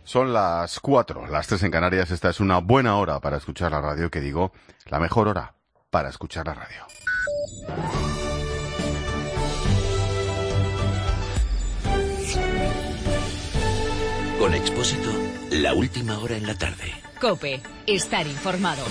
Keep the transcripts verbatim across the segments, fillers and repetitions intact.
Son las cuatro, las tres en Canarias. Esta es una buena hora para escuchar la radio, que digo, la mejor hora para escuchar la radio. Con Expósito, la última hora en la tarde. COPE, estar informado.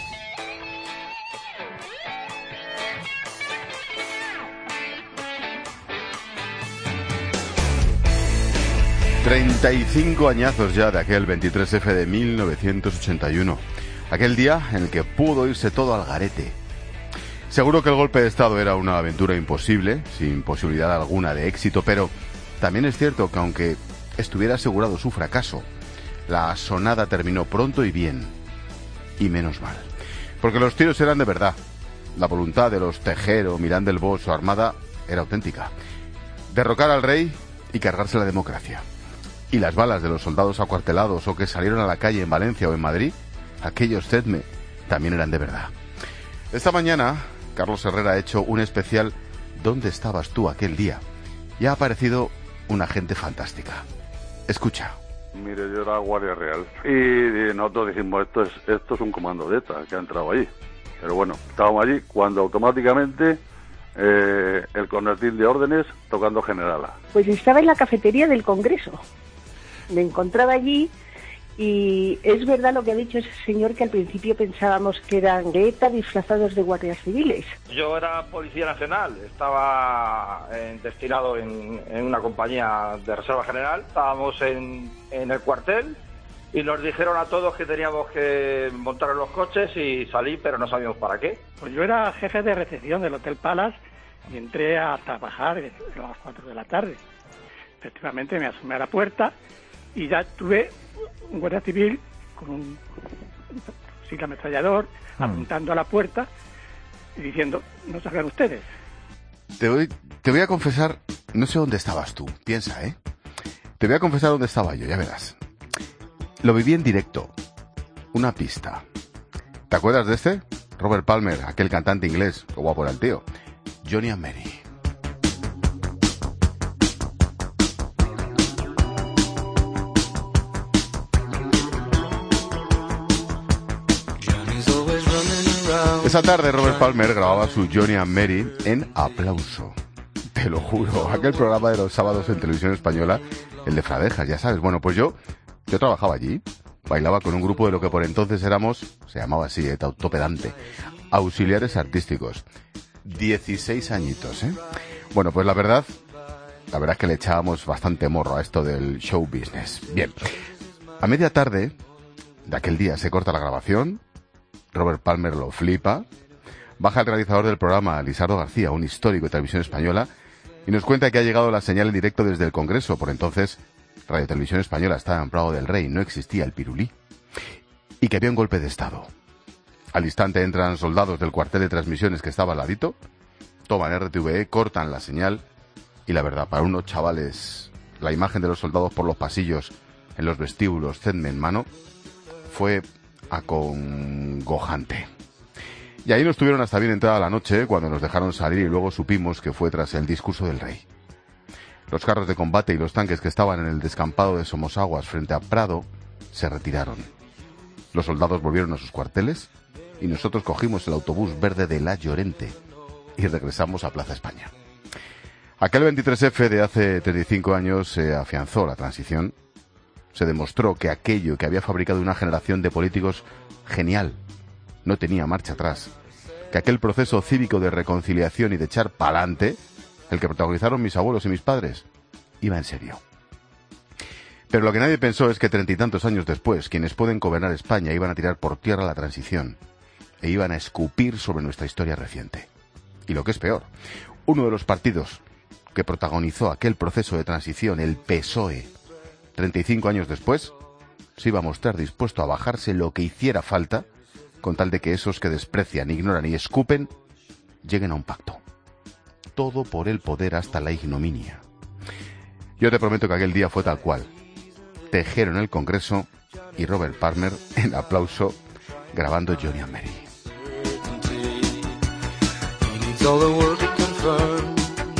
treinta y cinco añazos ya de aquel veintitrés efe de mil novecientos ochenta y uno. Aquel día en el que pudo irse todo al garete. Seguro que el golpe de Estado era una aventura imposible, sin posibilidad alguna de éxito, pero también es cierto que aunque estuviera asegurado su fracaso, la asonada terminó pronto y bien. Y menos mal. Porque los tiros eran de verdad. La voluntad de los Tejero, Mirán del Bosch o Armada era auténtica. Derrocar al rey y cargarse la democracia. Y las balas de los soldados acuartelados o que salieron a la calle en Valencia o en Madrid, aquellos Cedme, también eran de verdad. Esta mañana, Carlos Herrera ha hecho un especial ¿Dónde estabas tú aquel día? Y ha aparecido una gente fantástica. Escucha. Mire, yo era Guardia Real y nosotros dijimos, esto es esto es un comando de ETA que ha entrado allí. Pero bueno, estábamos allí cuando automáticamente eh, el cornetín de órdenes tocando generala. Pues estaba en la cafetería del Congreso. Me encontraba allí y es verdad lo que ha dicho ese señor, que al principio pensábamos que eran de ETA disfrazados de guardias civiles. Yo era Policía Nacional, estaba en, destinado en, en una compañía de Reserva General. Estábamos en, en el cuartel y nos dijeron a todos que teníamos que montar en los coches y salir, pero no sabíamos para qué. Pues yo era jefe de recepción del Hotel Palace y entré a trabajar a las cuatro de la tarde. Efectivamente me asomé a la puerta y ya tuve un guardia civil con un fusil ametrallador mm. apuntando a la puerta y diciendo, no salgan ustedes. Te voy, te voy a confesar, no sé dónde estabas tú, piensa, ¿eh? Te voy a confesar dónde estaba yo, ya verás. Lo viví en directo, una pista. ¿Te acuerdas de este? Robert Palmer, aquel cantante inglés, qué guapo era el tío. Johnny and Mary. Esa tarde Robert Palmer grababa su Johnny and Mary en Aplauso. Te lo juro, aquel programa de los sábados en Televisión Española, el de Fradejas, ya sabes. Bueno, pues yo, yo trabajaba allí, bailaba con un grupo de lo que por entonces éramos, se llamaba así, eh, tautopedante, auxiliares artísticos. dieciséis añitos, ¿eh? Bueno, pues la verdad, la verdad es que le echábamos bastante morro a esto del show business. Bien, a media tarde de aquel día se corta la grabación. Robert Palmer lo flipa, baja el realizador del programa, Lisardo García, un histórico de Televisión Española, y nos cuenta que ha llegado la señal en directo desde el Congreso. Por entonces, Radio Televisión Española estaba en Prado del Rey, no existía el pirulí, y que había un golpe de Estado. Al instante entran soldados del cuartel de transmisiones que estaba al ladito, toman R T V E, cortan la señal, y la verdad, para unos chavales, la imagen de los soldados por los pasillos, en los vestíbulos, Cedme en mano, fue acongojante. Y ahí nos tuvieron hasta bien entrada la noche, cuando nos dejaron salir y luego supimos que fue tras el discurso del rey. Los carros de combate y los tanques que estaban en el descampado de Somosaguas frente a Prado se retiraron. Los soldados volvieron a sus cuarteles y nosotros cogimos el autobús verde de La Llorente y regresamos a Plaza España. Aquel veintitrés efe de hace treinta y cinco años se afianzó la transición. Se demostró que aquello que había fabricado una generación de políticos genial no tenía marcha atrás, que aquel proceso cívico de reconciliación y de echar pa'lante, el que protagonizaron mis abuelos y mis padres, iba en serio. Pero lo que nadie pensó es que treinta y tantos años después, quienes pueden gobernar España iban a tirar por tierra la transición e iban a escupir sobre nuestra historia reciente. Y lo que es peor, uno de los partidos que protagonizó aquel proceso de transición, el P S O E, treinta y cinco años después, se iba a mostrar dispuesto a bajarse lo que hiciera falta con tal de que esos que desprecian, ignoran y escupen lleguen a un pacto. Todo por el poder hasta la ignominia. Yo te prometo que aquel día fue tal cual. Tejero en el Congreso y Robert Palmer en Aplauso grabando Johnny and Mary.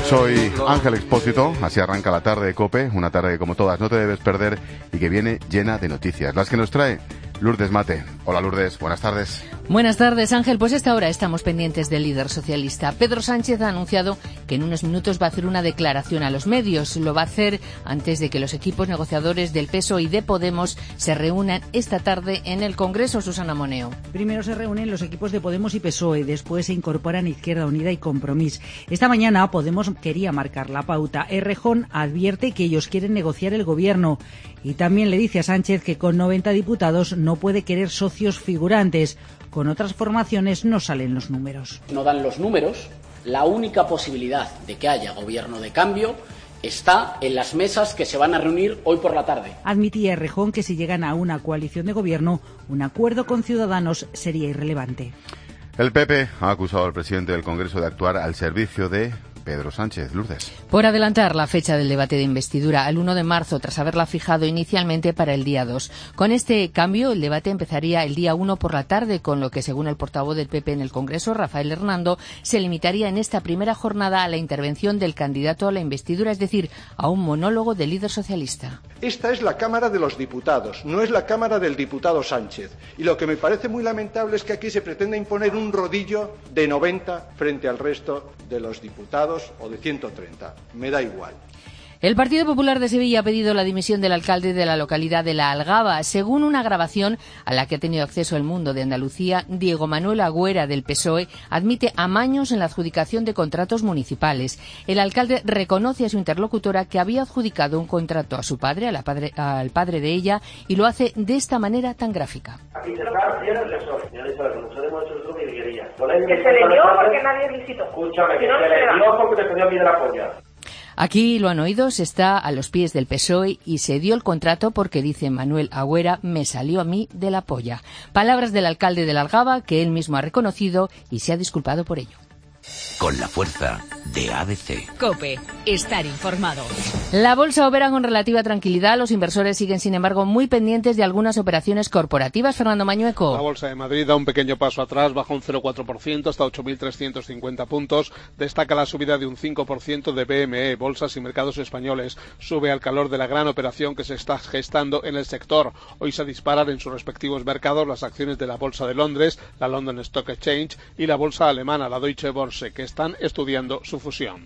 Soy Ángel Expósito, así arranca la tarde de COPE, una tarde que como todas no te debes perder y que viene llena de noticias, las que nos trae Lourdes Mate. Hola Lourdes, buenas tardes. Buenas tardes, Ángel. Pues a esta hora estamos pendientes del líder socialista. Pedro Sánchez ha anunciado que en unos minutos va a hacer una declaración a los medios. Lo va a hacer antes de que los equipos negociadores del P S O E y de Podemos se reúnan esta tarde en el Congreso. Susana Moneo. Primero se reúnen los equipos de Podemos y P S O E, después se incorporan Izquierda Unida y Compromís. Esta mañana Podemos quería marcar la pauta. Errejón advierte que ellos quieren negociar el gobierno y también le dice a Sánchez que con noventa diputados no puede querer socios figurantes. Con otras formaciones no salen los números. No dan los números. La única posibilidad de que haya gobierno de cambio está en las mesas que se van a reunir hoy por la tarde. Admitía Errejón que si llegan a una coalición de gobierno, un acuerdo con Ciudadanos sería irrelevante. El P P ha acusado al presidente del Congreso de actuar al servicio de Pedro Sánchez. Lourdes. Por adelantar la fecha del debate de investidura al uno de marzo, tras haberla fijado inicialmente para el día dos. Con este cambio, el debate empezaría el día uno por la tarde, con lo que, según el portavoz del P P en el Congreso, Rafael Hernando, se limitaría en esta primera jornada a la intervención del candidato a la investidura, es decir, a un monólogo del líder socialista. Esta es la Cámara de los Diputados, no es la Cámara del diputado Sánchez. Y lo que me parece muy lamentable es que aquí se pretenda imponer un rodillo de noventa frente al resto de los diputados o de ciento treinta. Me da igual. El Partido Popular de Sevilla ha pedido la dimisión del alcalde de la localidad de La Algaba. Según una grabación a la que ha tenido acceso El Mundo de Andalucía, Diego Manuel Agüera, del P S O E, admite amaños en la adjudicación de contratos municipales. El alcalde reconoce a su interlocutora que había adjudicado un contrato a su padre, a la padre al padre de ella, y lo hace de esta manera tan gráfica. Aquí se está bien el resort. Ya le sabes, nosotros hemos hecho nosotros mi guerrilla. Que se le dio porque nadie visitó. Escúchame, que se le dio porque te tenía a mí de la polla. Aquí, lo han oído, se está a los pies del P S O E y se dio el contrato porque, dice Manuel Agüera, me salió a mí de la polla. Palabras del alcalde de La Algaba, que él mismo ha reconocido y se ha disculpado por ello. Con la fuerza de A B C. COPE. Estar informado. La bolsa opera con relativa tranquilidad. Los inversores siguen, sin embargo, muy pendientes de algunas operaciones corporativas. Fernando Mañueco. La bolsa de Madrid da un pequeño paso atrás, baja un cero coma cuatro por ciento hasta ocho mil trescientos cincuenta puntos. Destaca la subida de un cinco por ciento de B M E. Bolsas y mercados españoles sube al calor de la gran operación que se está gestando en el sector. Hoy se disparan en sus respectivos mercados las acciones de la Bolsa de Londres, la London Stock Exchange y la bolsa alemana, la Deutsche Börse, que están estudiando su fusión.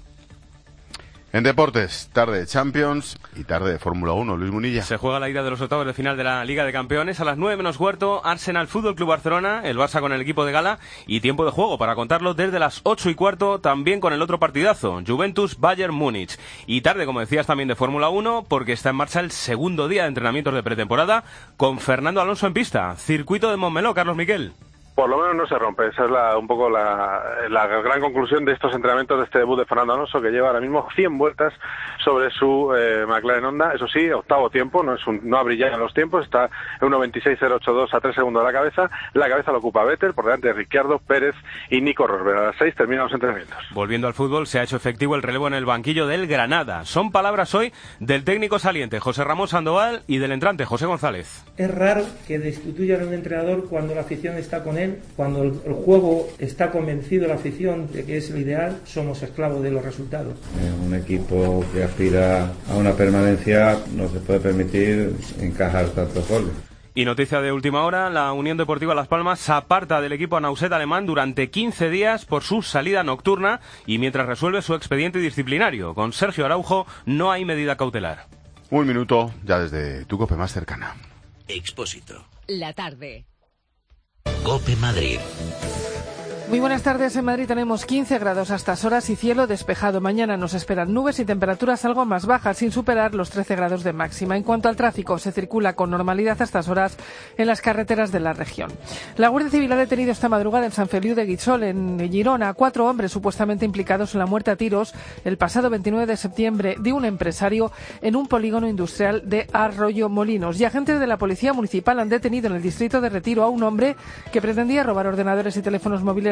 En deportes, tarde de Champions y tarde de Fórmula uno. Luis Munilla. Se juega la ida de los octavos de final de la Liga de Campeones. A las nueve menos cuarto, Arsenal Fútbol Club Barcelona, el Barça con el equipo de gala, y tiempo de juego para contarlo desde las ocho y cuarto, también con el otro partidazo, Juventus Bayern Múnich. Y tarde, como decías, también de Fórmula uno, porque está en marcha el segundo día de entrenamientos de pretemporada con Fernando Alonso en pista. Circuito de Montmeló, Carlos Miquel. Por lo menos no se rompe, esa es la, un poco la, la gran conclusión de estos entrenamientos de este debut de Fernando Alonso, que lleva ahora mismo cien vueltas sobre su eh, McLaren Honda. Eso sí, octavo tiempo, no es un, no ha brillado en los tiempos, está en uno veintiséis cero ochenta y dos a tres segundos de la cabeza. La cabeza lo ocupa Vettel, por delante de Ricciardo, Pérez y Nico Rosberg. A las seis terminan los entrenamientos. Volviendo al fútbol, se ha hecho efectivo el relevo en el banquillo del Granada. Son palabras hoy del técnico saliente José Ramón Sandoval y del entrante José González. Es raro que destituyan a un entrenador cuando la afición está con él, cuando el, el juego está convencido la afición de que es lo ideal. Somos esclavos de los resultados. Un equipo que aspira a una permanencia no se puede permitir encajar tantos goles. Y noticia de última hora, la Unión Deportiva Las Palmas se aparta del equipo Nauset alemán durante quince días por su salida nocturna y mientras resuelve su expediente disciplinario. Con Sergio Araujo no hay medida cautelar. Un minuto ya desde tu COPE más cercana. Expósito. La tarde. COPE Madrid. Muy buenas tardes. En Madrid tenemos quince grados a estas horas y cielo despejado. Mañana nos esperan nubes y temperaturas algo más bajas, sin superar los trece grados de máxima. En cuanto al tráfico, se circula con normalidad a estas horas en las carreteras de la región. La Guardia Civil ha detenido esta madrugada en San Feliu de Guíxols, en Girona, a cuatro hombres supuestamente implicados en la muerte a tiros el pasado veintinueve de septiembre de un empresario en un polígono industrial de Arroyo Molinos. Y agentes de la Policía Municipal han detenido en el distrito de Retiro a un hombre que pretendía robar ordenadores y teléfonos móviles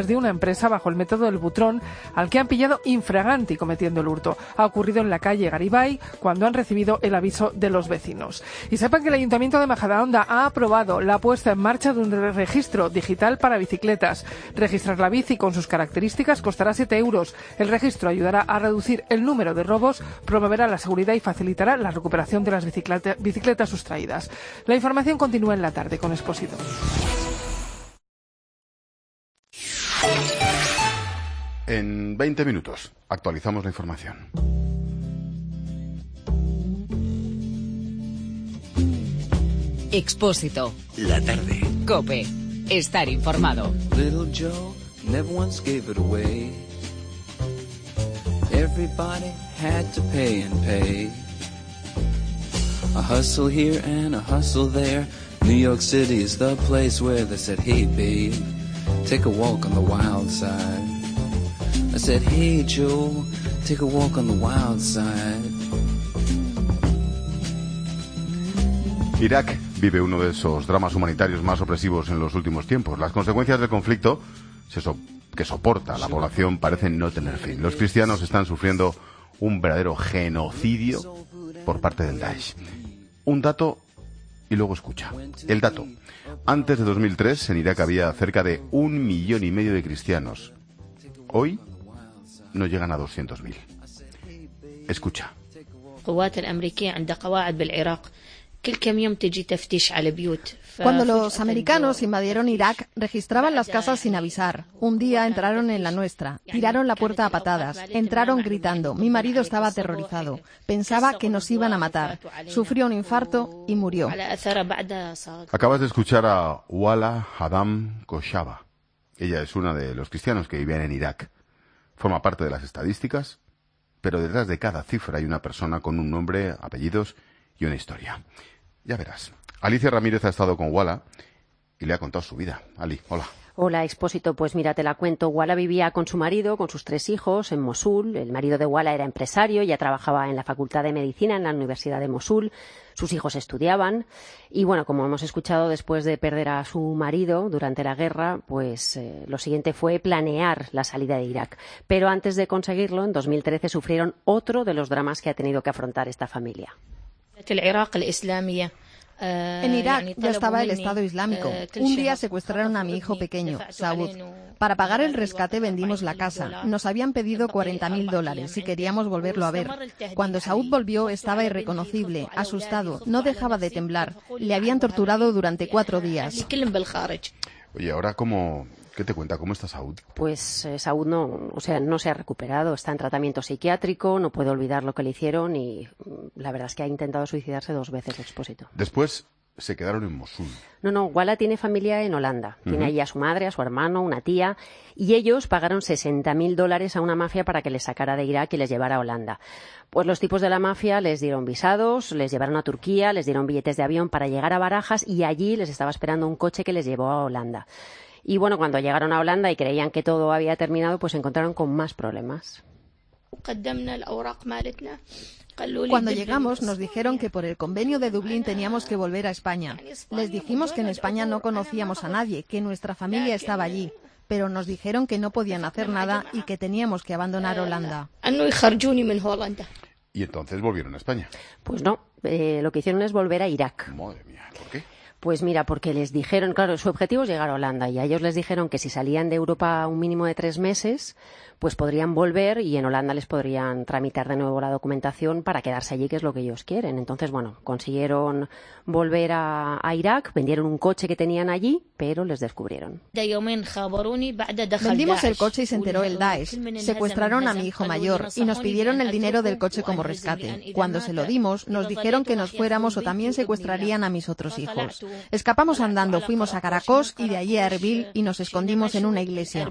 trabajadores de una empresa bajo el método del butrón, al que han pillado infraganti cometiendo el hurto. Ha ocurrido en la calle Garibay, cuando han recibido el aviso de los vecinos. Y sepan que el Ayuntamiento de Majadahonda ha aprobado la puesta en marcha de un registro digital para bicicletas. Registrar la bici con sus características costará siete euros. El registro ayudará a reducir el número de robos, promoverá la seguridad y facilitará la recuperación de las bicicleta, bicicletas sustraídas. La información continúa en la tarde con Expósito. En veinte minutos actualizamos la información. Expósito. La tarde. COPE. Estar informado. Little Joe never once gave it away. Everybody had to pay and pay. A hustle here and a hustle there. New York City is the place where they said, hey babe, take a walk on the wild side. I said, hey Joe, take a walk on the wild side. Irak vive uno de esos dramas humanitarios más opresivos en los últimos tiempos. Las consecuencias del conflicto se so- que soporta la población parecen no tener fin. Los cristianos están sufriendo un verdadero genocidio por parte del Daesh. Un dato y luego escucha. El dato. Antes de dos mil tres en Irak había cerca de un millón y medio de cristianos. Hoy no llegan a doscientos mil. Escucha. Cuando los americanos invadieron Irak, registraban las casas sin avisar. Un día entraron en la nuestra, tiraron la puerta a patadas, entraron gritando. Mi marido estaba aterrorizado, pensaba que nos iban a matar. Sufrió un infarto y murió. Acabas de escuchar a Wala Hadam Koshaba. Ella es una de los cristianos que vivían en Irak. Forma parte de las estadísticas, pero detrás de cada cifra hay una persona con un nombre, apellidos y una historia. Ya verás. Alicia Ramírez ha estado con Wala y le ha contado su vida. Ali, hola. Hola, Expósito. Pues mira, te la cuento. Wala vivía con su marido, con sus tres hijos, en Mosul. El marido de Wala era empresario, ya trabajaba en la Facultad de Medicina en la Universidad de Mosul. Sus hijos estudiaban. Y bueno, como hemos escuchado, después de perder a su marido durante la guerra, pues eh, lo siguiente fue planear la salida de Irak. Pero antes de conseguirlo, en dos mil trece sufrieron otro de los dramas que ha tenido que afrontar esta familia. En Irak ya estaba el Estado Islámico. Un día secuestraron a mi hijo pequeño, Saud. Para pagar el rescate vendimos la casa. Nos habían pedido cuarenta mil dólares y queríamos volverlo a ver. Cuando Saud volvió estaba irreconocible, asustado, no dejaba de temblar. Le habían torturado durante cuatro días. Oye, ahora cómo... ¿Qué te cuenta? ¿Cómo está Saud? Pues eh, Saud no, o sea, no se ha recuperado, está en tratamiento psiquiátrico, no puede olvidar lo que le hicieron y la verdad es que ha intentado suicidarse dos veces, Expósito. Después se quedaron en Mosul. No, no, Wala tiene familia en Holanda. Uh-huh. Tiene allí a su madre, a su hermano, una tía, y ellos pagaron sesenta mil dólares a una mafia para que les sacara de Irak y les llevara a Holanda. Pues los tipos de la mafia les dieron visados, les llevaron a Turquía, les dieron billetes de avión para llegar a Barajas y allí les estaba esperando un coche que les llevó a Holanda. Y bueno, cuando llegaron a Holanda y creían que todo había terminado, pues se encontraron con más problemas. Cuando llegamos nos dijeron que por el convenio de Dublín teníamos que volver a España. Les dijimos que en España no conocíamos a nadie, que nuestra familia estaba allí, pero nos dijeron que no podían hacer nada y que teníamos que abandonar Holanda. ¿Y entonces volvieron a España? Pues no, eh, lo que hicieron es volver a Irak. Madre mía, ¿por qué? Pues mira, porque les dijeron, claro, su objetivo es llegar a Holanda y a ellos les dijeron que si salían de Europa un mínimo de tres meses, pues podrían volver y en Holanda les podrían tramitar de nuevo la documentación para quedarse allí, que es lo que ellos quieren. Entonces, bueno, consiguieron volver a, a Irak, vendieron un coche que tenían allí, pero les descubrieron. Vendimos el coche y se enteró el Daesh. Secuestraron a mi hijo mayor y nos pidieron el dinero del coche como rescate. Cuando se lo dimos, nos dijeron que nos fuéramos o también secuestrarían a mis otros hijos. Escapamos andando, fuimos a Caracos y de allí a Erbil y nos escondimos en una iglesia.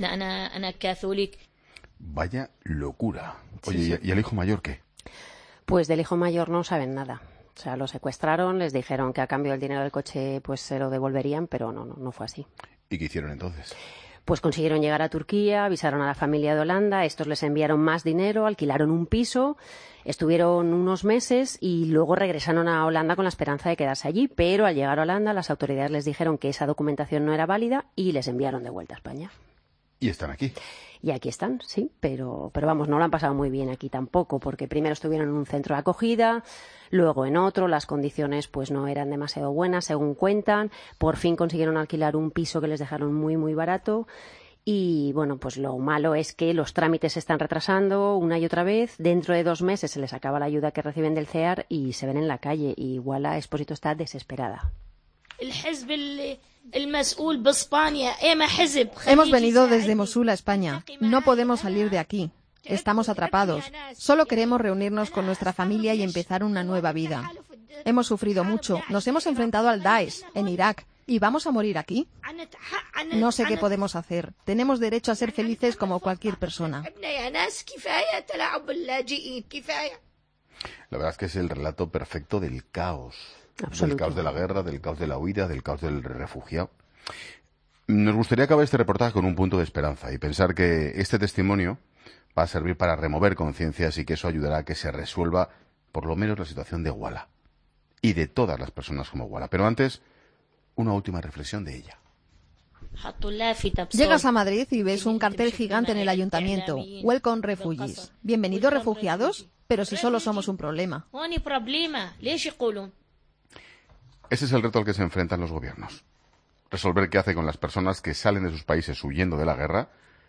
Vaya locura. Oye, ¿y el hijo mayor qué? Pues del hijo mayor no saben nada. O sea, lo secuestraron, les dijeron que a cambio del dinero del coche pues se lo devolverían, pero no, no, no fue así. ¿Y qué hicieron entonces? Pues consiguieron llegar a Turquía, avisaron a la familia de Holanda, estos les enviaron más dinero, alquilaron un piso, estuvieron unos meses y luego regresaron a Holanda con la esperanza de quedarse allí, pero al llegar a Holanda las autoridades les dijeron que esa documentación no era válida y les enviaron de vuelta a España. Y están aquí. Y aquí están, sí, pero, pero vamos, no lo han pasado muy bien aquí tampoco, porque primero estuvieron en un centro de acogida, luego en otro, las condiciones pues no eran demasiado buenas, según cuentan, por fin consiguieron alquilar un piso que les dejaron muy, muy barato, y bueno, pues lo malo es que los trámites se están retrasando una y otra vez, dentro de dos meses se les acaba la ayuda que reciben del C E A R y se ven en la calle, y igual la Expósito está desesperada. Hemos venido desde Mosul a España. No podemos salir de aquí. Estamos atrapados. Solo queremos reunirnos con nuestra familia y empezar una nueva vida. Hemos sufrido mucho. Nos hemos enfrentado al Daesh en Irak. ¿Y vamos a morir aquí? No sé qué podemos hacer. Tenemos derecho a ser felices como cualquier persona. La verdad es que es el relato perfecto del caos. Del caos de la guerra, del caos de la huida, del caos del refugiado. Nos gustaría acabar este reportaje con un punto de esperanza y pensar que este testimonio va a servir para remover conciencias y que eso ayudará a que se resuelva por lo menos la situación de Wala y de todas las personas como Wala. Pero antes, una última reflexión de ella. Llegas a Madrid y ves un cartel gigante en el ayuntamiento. Welcome refugees. Bienvenidos refugiados, pero si solo somos un problema. Ese es el reto al que se enfrentan los gobiernos. Resolver qué hace con las personas que salen de sus países huyendo de la guerra,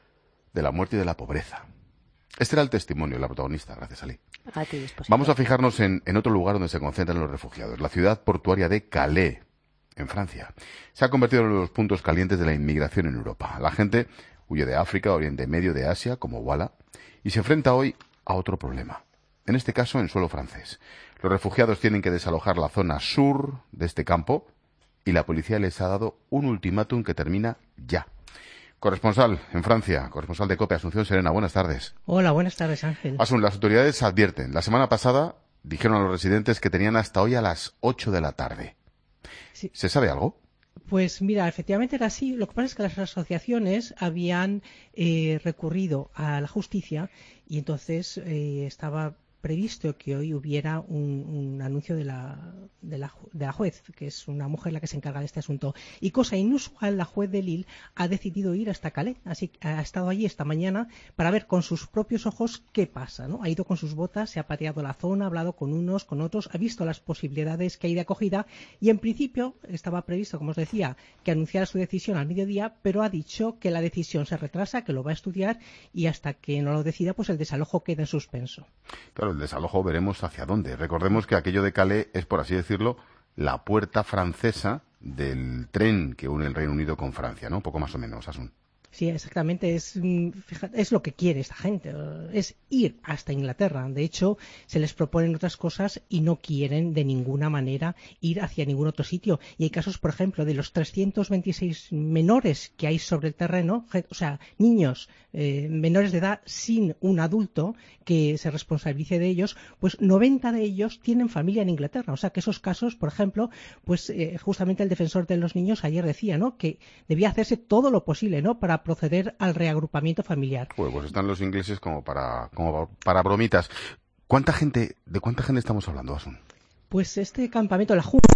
de la muerte y de la pobreza. Este era el testimonio de la protagonista, gracias Ali. A ti, Expósito. Vamos a fijarnos en, en otro lugar donde se concentran los refugiados, la ciudad portuaria de Calais, en Francia. Se ha convertido en uno de los puntos calientes de la inmigración en Europa. La gente huye de África, Oriente Medio, de Asia, como Wala, y se enfrenta hoy a otro problema. En este caso, en suelo francés. Los refugiados tienen que desalojar la zona sur de este campo y la policía les ha dado un ultimátum que termina ya. Corresponsal en Francia, corresponsal de COPE, Asunción Serena, buenas tardes. Hola, buenas tardes, Ángel. Asun, las autoridades advierten. La semana pasada dijeron a los residentes que tenían hasta hoy a las ocho de la tarde. Sí. ¿Se sabe algo? Pues mira, efectivamente era así. Lo que pasa es que las asociaciones habían eh, recurrido a la justicia y entonces eh, estaba previsto que hoy hubiera un, un anuncio de la, de, la, de la juez, que es una mujer la que se encarga de este asunto. Y cosa inusual, la juez de Lille ha decidido ir hasta Calais, así que ha estado allí esta mañana para ver con sus propios ojos qué pasa, ¿no? Ha ido con sus botas, se ha pateado la zona, ha hablado con unos, con otros, ha visto las posibilidades que hay de acogida y en principio estaba previsto, como os decía, que anunciara su decisión al mediodía, pero ha dicho que la decisión se retrasa, que lo va a estudiar y hasta que no lo decida, pues el desalojo queda en suspenso. Claro, el desalojo veremos hacia dónde. Recordemos que aquello de Calais es, por así decirlo, la puerta francesa del tren que une el Reino Unido con Francia, ¿no? Poco más o menos, Asun. Sí, exactamente. Es, fíjate, es lo que quiere esta gente. Es ir hasta Inglaterra. De hecho, se les proponen otras cosas y no quieren de ninguna manera ir hacia ningún otro sitio. Y hay casos, por ejemplo, de los trescientos veintiséis menores que hay sobre el terreno, o sea, niños eh, menores de edad sin un adulto que se responsabilice de ellos, pues noventa de ellos tienen familia en Inglaterra. O sea, que esos casos, por ejemplo, pues eh, justamente el defensor de los niños ayer decía, ¿no?, que debía hacerse todo lo posible, ¿no?, para proceder al reagrupamiento familiar. Pues, pues están los ingleses como para como para bromitas. ¿Cuánta gente, de cuánta gente estamos hablando, Asun? Pues este campamento, la Junta,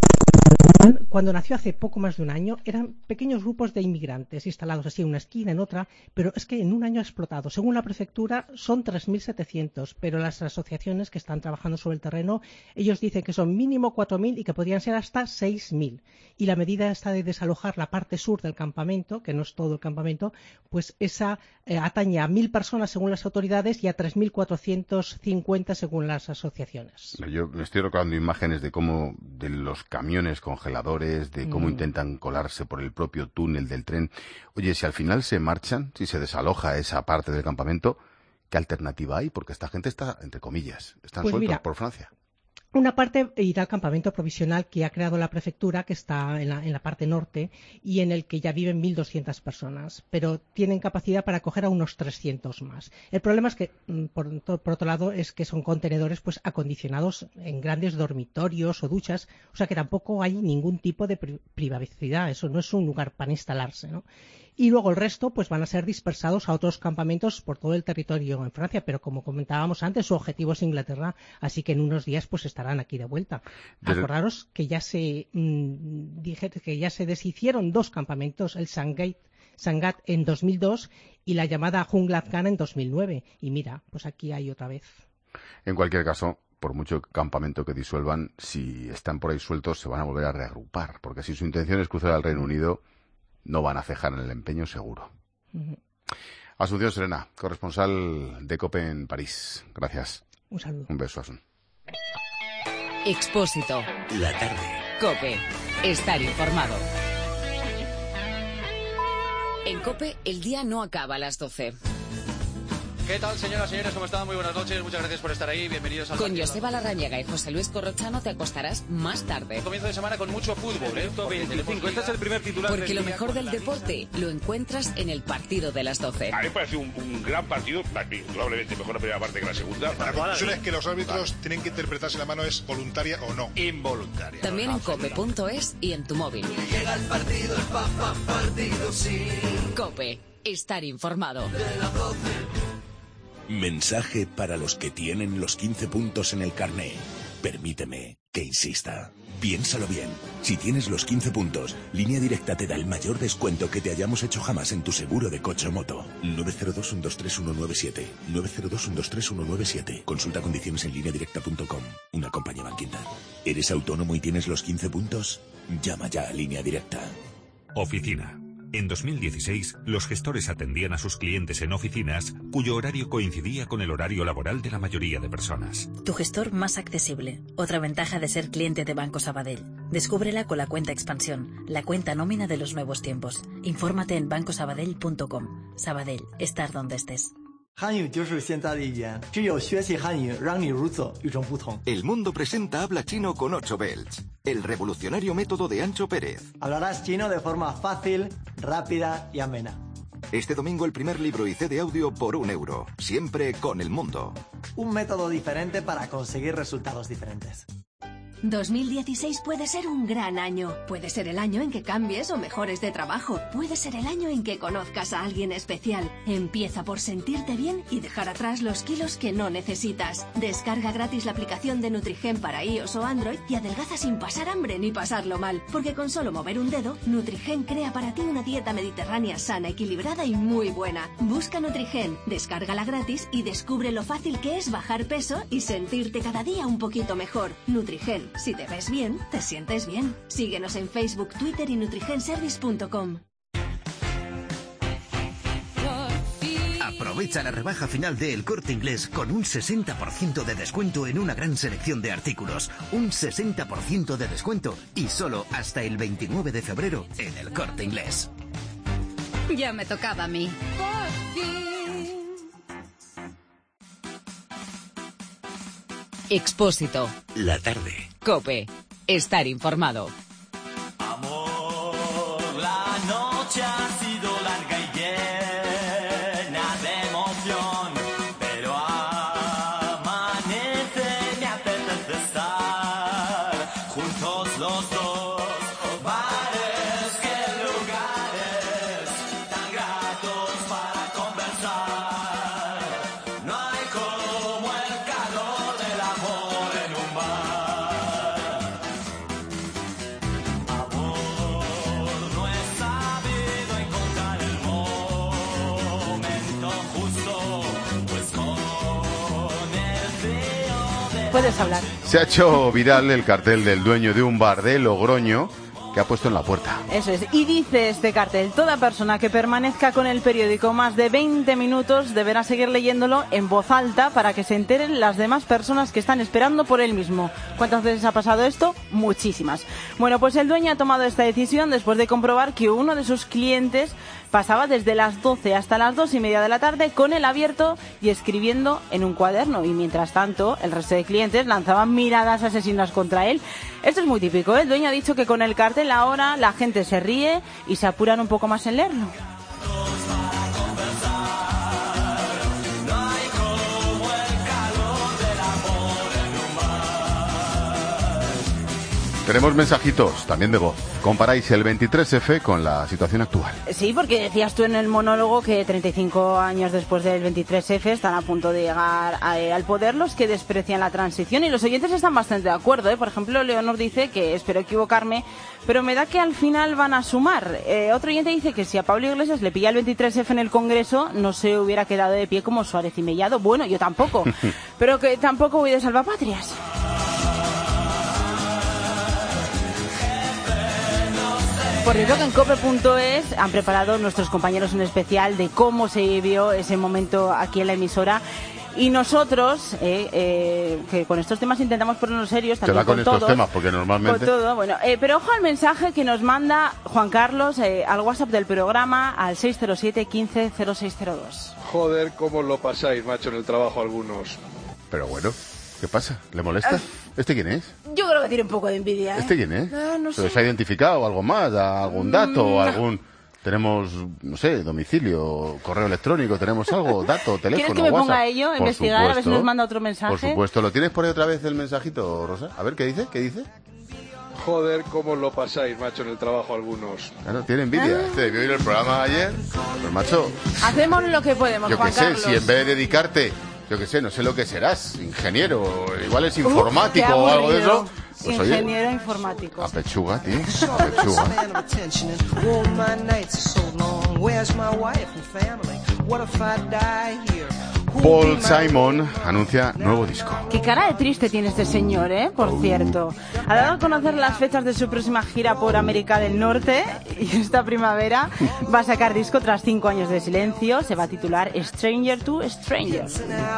cuando nació hace poco más de un año, eran pequeños grupos de inmigrantes instalados así en una esquina, en otra, pero es que en un año ha explotado. Según la prefectura, son tres mil setecientos, pero las asociaciones que están trabajando sobre el terreno, ellos dicen que son mínimo cuatro mil y que podrían ser hasta seis mil. Y la medida esta de desalojar la parte sur del campamento, que no es todo el campamento, pues esa eh, atañe a mil personas según las autoridades y a tres mil cuatrocientos cincuenta según las asociaciones. Yo me estoy recordando imágenes de cómo, de los camiones congeladores, de cómo mm. intentan colarse por el propio túnel del tren. Oye, si al final se marchan, si se desaloja esa parte del campamento, ¿qué alternativa hay? Porque esta gente está, entre comillas, están pues sueltos mira, por Francia. Una parte irá al campamento provisional que ha creado la prefectura, que está en la, en la parte norte y en el que ya viven mil doscientas personas, pero tienen capacidad para acoger a unos trescientos más. El problema es que, por, por otro lado, es que son contenedores pues acondicionados en grandes dormitorios o duchas, o sea que tampoco hay ningún tipo de pri- privacidad, eso no es un lugar para instalarse, ¿no? Y luego el resto pues van a ser dispersados a otros campamentos por todo el territorio en Francia, pero como comentábamos antes, su objetivo es Inglaterra, así que en unos días pues estarán aquí de vuelta. Desde... Acordaros que ya se mmm, dije, que ya se deshicieron dos campamentos, el Sandgate Sangat en dos mil dos y la llamada jungla afgana en dos mil nueve. Y mira, pues aquí hay otra vez. En cualquier caso, por mucho campamento que disuelvan, si están por ahí sueltos se van a volver a reagrupar, porque si su intención es cruzar al Reino Unido, no van a cejar en el empeño seguro. Uh-huh. Asunción Serena, corresponsal de COPE en París. Gracias. Un saludo. Un beso, Asun. Expósito. La tarde. COPE. Estar informado. En COPE, el día no acaba a las doce. ¿Qué tal, señoras y señores? ¿Cómo están? Muy buenas noches. Muchas gracias por estar ahí. Bienvenidos al... Con Joseba Larrañaga y José Luis Corrochano te acostarás más tarde. Comienzo de semana con mucho fútbol, ¿eh? veinticinco. Este es el primer titular. Porque lo mejor del deporte lo encuentras en el partido de las doce. A mí me parece un, un gran partido, probablemente mejor la primera parte que la segunda. La conclusión es que los árbitros vale. tienen que interpretar si la mano es voluntaria o no. Involuntaria. También en cope punto es y en tu móvil. Llega el partido, el papá partido, sí. COPE. Estar informado. De las doce. Mensaje para los que tienen los quince puntos en el carné. Permíteme que insista. Piénsalo bien. Si tienes los quince puntos, Línea Directa te da el mayor descuento que te hayamos hecho jamás en tu seguro de coche o moto. nueve cero dos, uno dos tres, uno nueve siete. nueve cero dos, uno dos tres, uno nueve siete. Consulta condiciones en línea directa punto com. Una compañía Banquinter. ¿Eres autónomo y tienes los quince puntos? Llama ya a Línea Directa. Oficina. En dos mil dieciséis, los gestores atendían a sus clientes en oficinas cuyo horario coincidía con el horario laboral de la mayoría de personas. Tu gestor más accesible. Otra ventaja de ser cliente de Banco Sabadell. Descúbrela con la cuenta Expansión, la cuenta nómina de los nuevos tiempos. Infórmate en banco sabadell punto com. Sabadell, estar donde estés. El mundo presenta Habla Chino con ocho belts. El revolucionario método de Ancho Pérez. Hablarás chino de forma fácil, rápida y amena. Este domingo el primer libro y C D audio por un euro. Siempre con el mundo. Un método diferente para conseguir resultados diferentes. dos mil dieciséis puede ser un gran año. Puede ser el año en que cambies o mejores de trabajo. Puede ser el año en que conozcas a alguien especial. Empieza por sentirte bien y dejar atrás los kilos que no necesitas. Descarga gratis la aplicación de Nutrigen para iOS o Android y adelgaza sin pasar hambre ni pasarlo mal. Porque con solo mover un dedo, Nutrigen crea para ti una dieta mediterránea sana, equilibrada y muy buena. Busca Nutrigen, descárgala gratis y descubre lo fácil que es bajar peso y sentirte cada día un poquito mejor. Nutrigen. Si te ves bien, te sientes bien. Síguenos en Facebook, Twitter y nutrigenservice punto com. Aprovecha la rebaja final de El Corte Inglés con un sesenta por ciento de descuento en una gran selección de artículos. Un sesenta por ciento de descuento y solo hasta el veintinueve de febrero en El Corte Inglés. Ya me tocaba a mí. Expósito. La tarde. COPE. Estar informado. Amor, la noche ha sido larga y llena de emoción, pero amanece, me apetece estar juntos los dos. Bares, que lugares tan gratos para conversar. No hay como el calor del amor en un bar. Amor, no he sabido encontrar el momento justo, pues con el frío de... Puedes hablar. Se ha hecho viral el cartel del dueño de un bar de Logroño que ha puesto en la puerta. Eso es, y dice este cartel: toda persona que permanezca con el periódico más de veinte minutos deberá seguir leyéndolo en voz alta para que se enteren las demás personas que están esperando por él mismo. ¿Cuántas veces ha pasado esto? Muchísimas. Bueno, pues el dueño ha tomado esta decisión después de comprobar que uno de sus clientes pasaba desde las doce hasta las dos y media de la tarde con el abierto y escribiendo en un cuaderno, y mientras tanto el resto de clientes lanzaban miradas asesinas contra él. Esto es muy típico, ¿eh? El dueño ha dicho que con el cartel ahora la gente se ríe y se apuran un poco más en leerlo. Tenemos mensajitos, también de voz. Comparáis el veintitrés efe con la situación actual. Sí, porque decías tú en el monólogo que treinta y cinco años después del veintitrés efe están a punto de llegar a, eh, al poder los que desprecian la transición, y los oyentes están bastante de acuerdo, ¿eh? Por ejemplo, Leonor dice que espero equivocarme, pero me da que al final van a sumar. Eh, otro oyente dice que si a Pablo Iglesias le pilla el veintitrés efe en el Congreso, no se hubiera quedado de pie como Suárez y Mellado. Bueno, yo tampoco, pero que tampoco voy de salvapatrias. Por cierto, que en cope punto es han preparado nuestros compañeros un especial de cómo se vivió ese momento aquí en la emisora. Y nosotros, eh, eh, que con estos temas intentamos ponernos serios, también con, con estos todos, temas, porque normalmente... Con todo, bueno, eh, pero ojo al mensaje que nos manda Juan Carlos eh, al WhatsApp del programa al seis cero siete, quince, cero seis cero dos. Joder, cómo lo pasáis, macho, en el trabajo algunos. Pero bueno, ¿qué pasa? ¿Le molesta? ¿Este quién es? Yo creo que tiene un poco de envidia, ¿eh? ¿Este quién es? Ah, no sé. ¿Pero se ha identificado algo más? ¿Algún dato? Mm, ¿Algún...? Tenemos, no sé, domicilio, correo electrónico, tenemos algo, dato, teléfono, ¿Quieres que me WhatsApp? ponga a ello, a investigar, a ver si nos manda otro mensaje? Por supuesto. ¿Lo tienes por ahí otra vez el mensajito, Rosa? A ver, ¿qué dice? ¿Qué dice? Joder, cómo lo pasáis, macho, en el trabajo algunos. Claro, tiene envidia. Ah. Este debió ir al programa ayer. Pues, macho... Hacemos lo que podemos, Yo Juan qué sé, Carlos. si en vez de dedicarte, yo qué sé, no sé lo que serás, ingeniero, igual es Uf, informático qué o algo de aburrido. eso... Pues Ingeniero oye, informático. a pechuga, tío, a pechuga. Paul Simon anuncia nuevo disco. Qué cara de triste tiene este señor, ¿eh? Por cierto. Ha dado a conocer las fechas de su próxima gira por América del Norte y esta primavera va a sacar disco tras cinco años de silencio. Se va a titular Stranger to Stranger.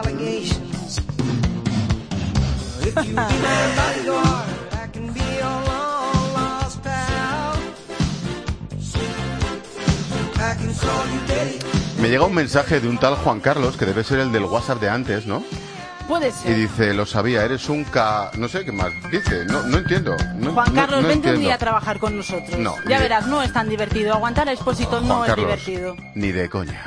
Me llega un mensaje de un tal Juan Carlos, que debe ser el del WhatsApp de antes, ¿no? Puede ser. Y dice, lo sabía, eres un ca... No sé qué más dice, no, no entiendo. No, Juan Carlos, no, no vente entiendo. un día a trabajar con nosotros. No, ya de... verás, no es tan divertido. Aguantar a Expósito no Juan es Carlos, divertido. Ni de coña.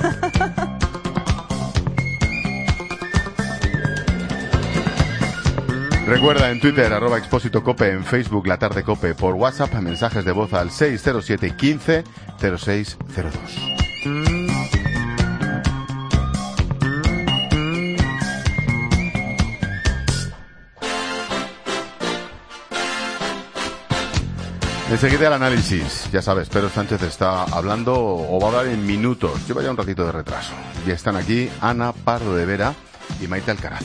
Recuerda en Twitter, arroba Expósito Cope, en Facebook, La Tarde Cope, por WhatsApp, mensajes de voz al seis cero siete, quince, cero seis cero dos. Enseguida el análisis. Ya sabes, Pedro Sánchez está hablando o va a hablar en minutos. Lleva ya un ratito de retraso. Y están aquí Ana Pardo de Vera y Maite Alcaraz.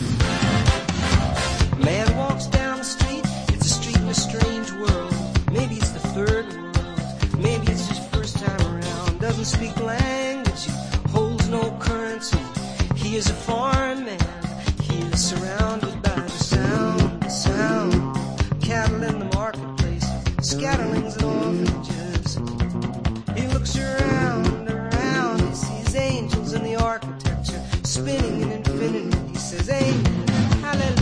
Man walks down the street, it's a street in a strange world. Maybe it's the third world, maybe it's his first time around. Doesn't speak language, he holds no currency. He is a foreign man, he is surrounded by the sound, the sound. Cattle in the marketplace, scatterlings and orphanages. He looks around, around, he sees angels in the architecture, spinning in infinity. He says, amen, hallelujah.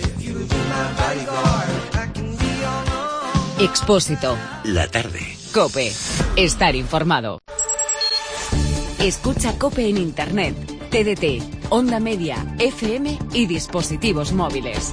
Expósito. La tarde. Cope. Estar informado. Escucha Cope en Internet, T D T, Onda Media, F M y dispositivos móviles.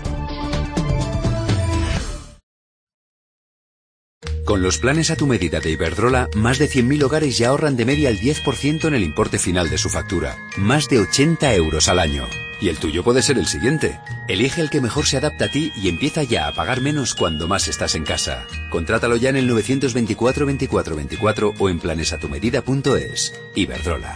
Con los planes a tu medida de Iberdrola, más de cien mil hogares ya ahorran de media el diez por ciento en el importe final de su factura. Más de ochenta euros al año. Y el tuyo puede ser el siguiente. Elige el que mejor se adapta a ti y empieza ya a pagar menos cuando más estás en casa. Contrátalo ya en el nueve dos cuatro, veinticuatro veinticuatro o en planesatumedida punto es. Iberdrola.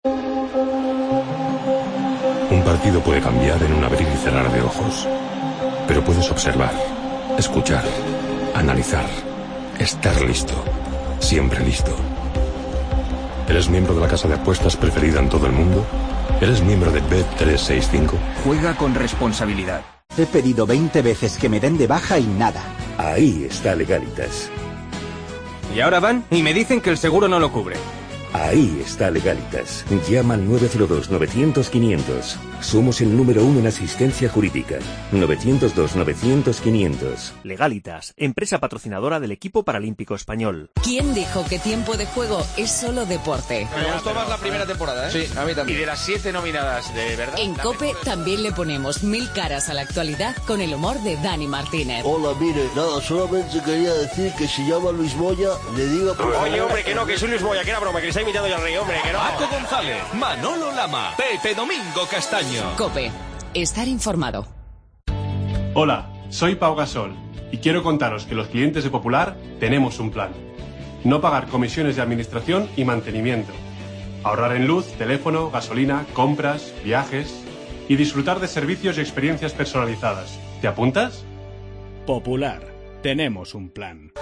Un partido puede cambiar en un abrir y cerrar de ojos. Pero puedes observar, escuchar, analizar, estar listo. Siempre listo. ¿Eres miembro de la casa de apuestas preferida en todo el mundo? ¿Eres miembro de Bet trescientos sesenta y cinco? Juega con responsabilidad. He pedido veinte veces que me den de baja y nada. Ahí está Legalitas. Y ahora van y me dicen que el seguro no lo cubre. Ahí está Legalitas. Llama al nueve cero dos, novecientos, quinientos. Somos el número uno en asistencia jurídica. novecientos dos, novecientos, quinientos. Legalitas, empresa patrocinadora del equipo paralímpico español. ¿Quién dijo que tiempo de juego es solo deporte? Me gustó más la primera temporada, ¿eh? Sí, a mí también. Y de las siete nominadas, ¿de verdad? En COPE también le ponemos mil caras a la actualidad con el humor de Dani Martínez. Hola, mire, nada, solamente quería decir que si llama Luis Moya, le diga... Por Oye, hombre, que no, que soy Luis Moya, que era broma, que le está imitando ya al rey, hombre, que no. Paco González, Manolo Lama, Pepe Domingo Castaño. COPE, estar informado. Hola, soy Pau Gasol y quiero contaros que los clientes de Popular tenemos un plan. No pagar comisiones de administración y mantenimiento. Ahorrar en luz, teléfono, gasolina, compras, viajes y disfrutar de servicios y experiencias personalizadas. ¿Te apuntas? Popular, tenemos un plan.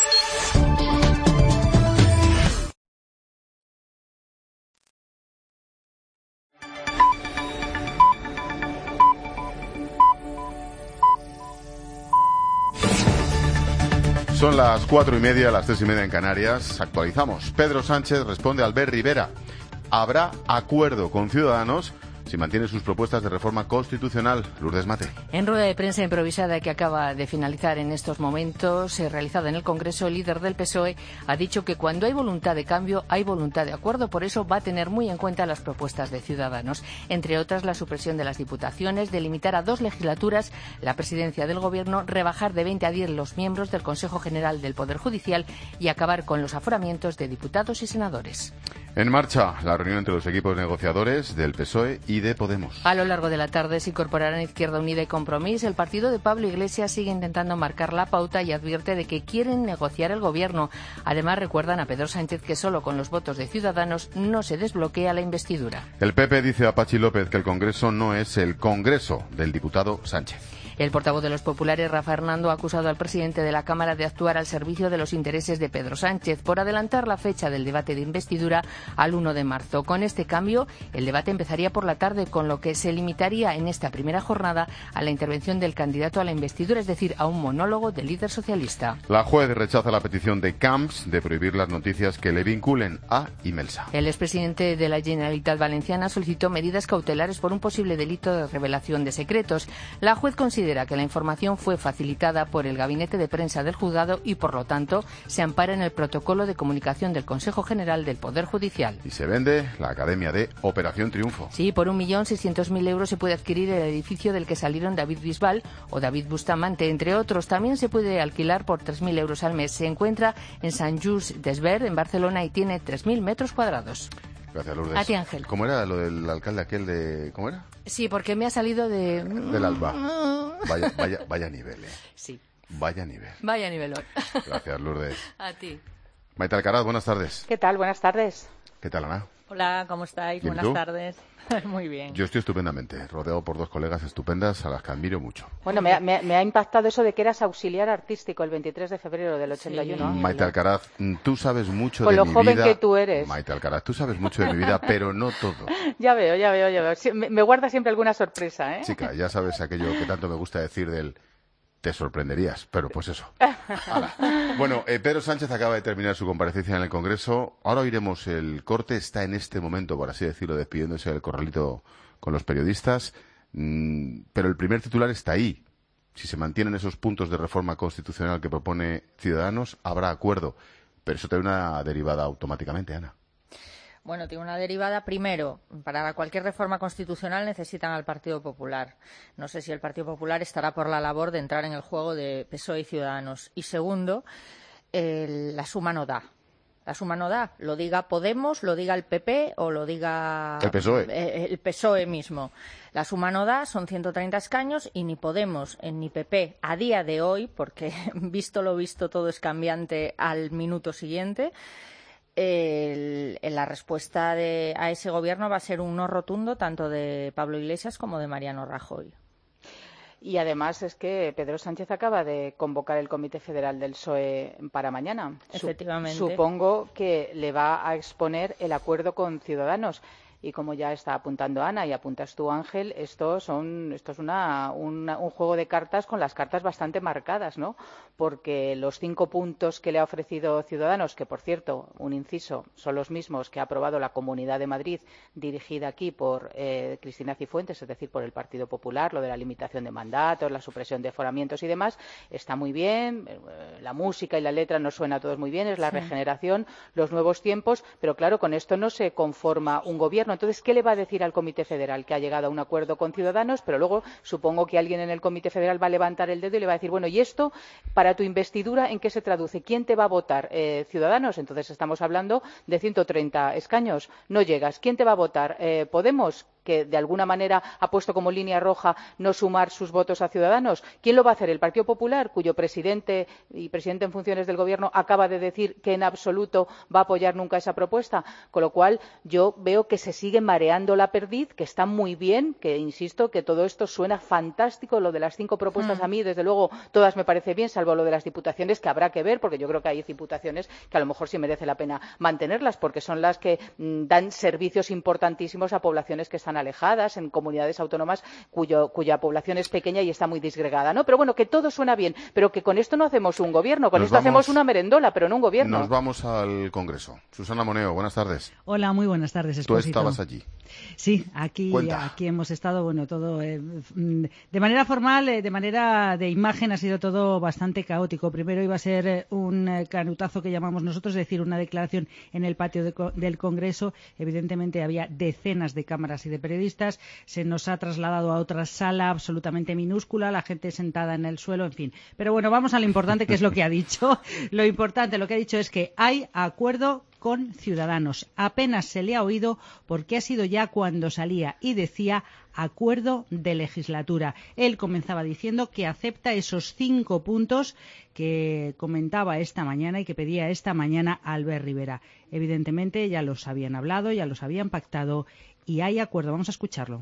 Son las cuatro y media, las tres y media en Canarias. Actualizamos. Pedro Sánchez responde a Albert Rivera. Habrá acuerdo con Ciudadanos si mantiene sus propuestas de reforma constitucional. Lourdes Mate. En rueda de prensa improvisada que acaba de finalizar en estos momentos, eh, realizada en el Congreso, el líder del P S O E ha dicho que cuando hay voluntad de cambio, hay voluntad de acuerdo. Por eso va a tener muy en cuenta las propuestas de Ciudadanos. Entre otras, la supresión de las diputaciones, de limitar a dos legislaturas la presidencia del Gobierno, rebajar de veinte a diez los miembros del Consejo General del Poder Judicial y acabar con los aforamientos de diputados y senadores. En marcha la reunión entre los equipos negociadores del P S O E y de Podemos. A lo largo de la tarde se incorporarán Izquierda Unida y Compromís. El partido de Pablo Iglesias sigue intentando marcar la pauta y advierte de que quieren negociar el Gobierno. Además, recuerdan a Pedro Sánchez que solo con los votos de Ciudadanos no se desbloquea la investidura. El P P dice a Pachi López que el Congreso no es el Congreso del diputado Sánchez. El portavoz de los populares, Rafa Hernando, ha acusado al presidente de la Cámara de actuar al servicio de los intereses de Pedro Sánchez por adelantar la fecha del debate de investidura al uno de marzo. Con este cambio, el debate empezaría por la tarde, con lo que se limitaría en esta primera jornada a la intervención del candidato a la investidura, es decir, a un monólogo del líder socialista. La juez rechaza la petición de Camps de prohibir las noticias que le vinculen a Imelsa. El expresidente de la Generalitat Valenciana solicitó medidas cautelares por un posible delito de revelación de secretos. La juez considera que la información fue facilitada por el gabinete de prensa del juzgado y, por lo tanto, se ampara en el protocolo de comunicación del Consejo General del Poder Judicial. Y se vende la Academia de Operación Triunfo. Sí, por un millón seiscientos mil euros se puede adquirir el edificio del que salieron David Bisbal o David Bustamante, entre otros. También se puede alquilar por tres mil euros al mes. Se encuentra en Sant Just Desvern, en Barcelona, y tiene tres mil metros cuadrados. Gracias, Lourdes. A ti, Ángel. ¿Cómo era lo del alcalde aquel de... ¿Cómo era? Sí, porque me ha salido de... Del Alba. Vaya, vaya, vaya nivel, ¿eh? Sí. Vaya nivel. Vaya nivelón. Gracias, Lourdes. A ti. Maite Alcaraz, buenas tardes. ¿Qué tal? Buenas tardes. ¿Qué tal, Ana? Hola, ¿cómo estáis? Bien, Buenas ¿tú? tardes. Muy bien. Yo estoy estupendamente, rodeado por dos colegas estupendas a las que admiro mucho. Bueno, me, me, me ha impactado eso de que eras auxiliar artístico el veintitrés de febrero del ochenta y uno. Sí. Maite Alcaraz, tú sabes mucho Con de lo mi joven vida. que tú eres. Maite Alcaraz, tú sabes mucho de mi vida, pero no todo. Ya veo, ya veo, ya veo. Sí, me, me guarda siempre alguna sorpresa, ¿eh? Chica, ya sabes aquello que tanto me gusta decir del... Te sorprenderías, pero pues eso. Bueno, eh, Pedro Sánchez acaba de terminar su comparecencia en el Congreso. Ahora oiremos el corte. Está en este momento, por así decirlo, despidiéndose del corralito con los periodistas. Mm, pero el primer titular está ahí. Si se mantienen esos puntos de reforma constitucional que propone Ciudadanos, habrá acuerdo. Pero eso trae una derivada automáticamente, Ana. Bueno, tiene una derivada. Primero, para cualquier reforma constitucional necesitan al Partido Popular. No sé si el Partido Popular estará por la labor de entrar en el juego de P S O E y Ciudadanos. Y segundo, el, la suma no da. La suma no da. Lo diga Podemos, lo diga el P P o lo diga el P S O E. Eh, el P S O E mismo. La suma no da, son ciento treinta escaños y ni Podemos eh, ni P P a día de hoy, porque visto lo visto todo es cambiante al minuto siguiente. El, la respuesta de, a ese gobierno va a ser un no rotundo tanto de Pablo Iglesias como de Mariano Rajoy. Y además es que Pedro Sánchez acaba de convocar el Comité Federal del P S O E para mañana. Efectivamente. Supongo que le va a exponer el acuerdo con Ciudadanos. y como ya está apuntando Ana y apuntas tú, Ángel, esto, son, esto es una, una, un juego de cartas con las cartas bastante marcadas, ¿no? Porque los cinco puntos que le ha ofrecido Ciudadanos, que por cierto, un inciso, son los mismos que ha aprobado la Comunidad de Madrid, dirigida aquí por eh, Cristina Cifuentes, es decir, por el Partido Popular, lo de la limitación de mandatos, la supresión de aforamientos y demás, está muy bien, eh, la música y la letra nos suena a todos muy bien, es la sí. regeneración, los nuevos tiempos, pero claro, con esto no se conforma un gobierno. Entonces, ¿qué le va a decir al Comité Federal? Que ha llegado a un acuerdo con Ciudadanos, pero luego supongo que alguien en el Comité Federal va a levantar el dedo y le va a decir, bueno, ¿y esto para tu investidura en qué se traduce? ¿Quién te va a votar? Eh, ¿Ciudadanos? Entonces estamos hablando de ciento treinta escaños. No llegas. ¿Quién te va a votar? Eh, ¿Podemos? Que de alguna manera ha puesto como línea roja no sumar sus votos a Ciudadanos. ¿Quién lo va a hacer? ¿El Partido Popular, cuyo presidente y presidente en funciones del Gobierno acaba de decir que en absoluto va a apoyar nunca esa propuesta? Con lo cual yo veo que se sigue mareando la perdiz, que está muy bien, que insisto que todo esto suena fantástico, lo de las cinco propuestas mm. a mí desde luego todas me parece bien, salvo lo de las diputaciones, que habrá que ver, porque yo creo que hay diputaciones que a lo mejor sí merece la pena mantenerlas, porque son las que mm, dan servicios importantísimos a poblaciones que están alejadas, en comunidades autónomas cuyo, cuya población es pequeña y está muy disgregada, ¿no? Pero bueno, que todo suena bien, pero que con esto no hacemos un gobierno, con Nos esto vamos, hacemos una merendola, pero no un gobierno. Nos vamos al Congreso. Susana Moneo, buenas tardes. Hola, muy buenas tardes, Expósito. Tú estabas allí. Sí, aquí, aquí hemos estado, bueno, todo eh, de manera formal, eh, de manera de imagen ha sido todo bastante caótico. Primero iba a ser eh, un eh, canutazo que llamamos nosotros, es decir, una declaración en el patio de, del Congreso. Evidentemente había decenas de cámaras y de periodistas. Se nos ha trasladado a otra sala absolutamente minúscula, la gente sentada en el suelo, en fin. Pero bueno, vamos a lo importante, que es lo que ha dicho. Lo importante, lo que ha dicho es que hay acuerdo con Ciudadanos. Apenas se le ha oído porque ha sido ya cuando salía y decía acuerdo de legislatura. Él comenzaba diciendo que acepta esos cinco puntos que comentaba esta mañana y que pedía esta mañana Albert Rivera. Evidentemente ya los habían hablado, ya los habían pactado y hay acuerdo. Vamos a escucharlo.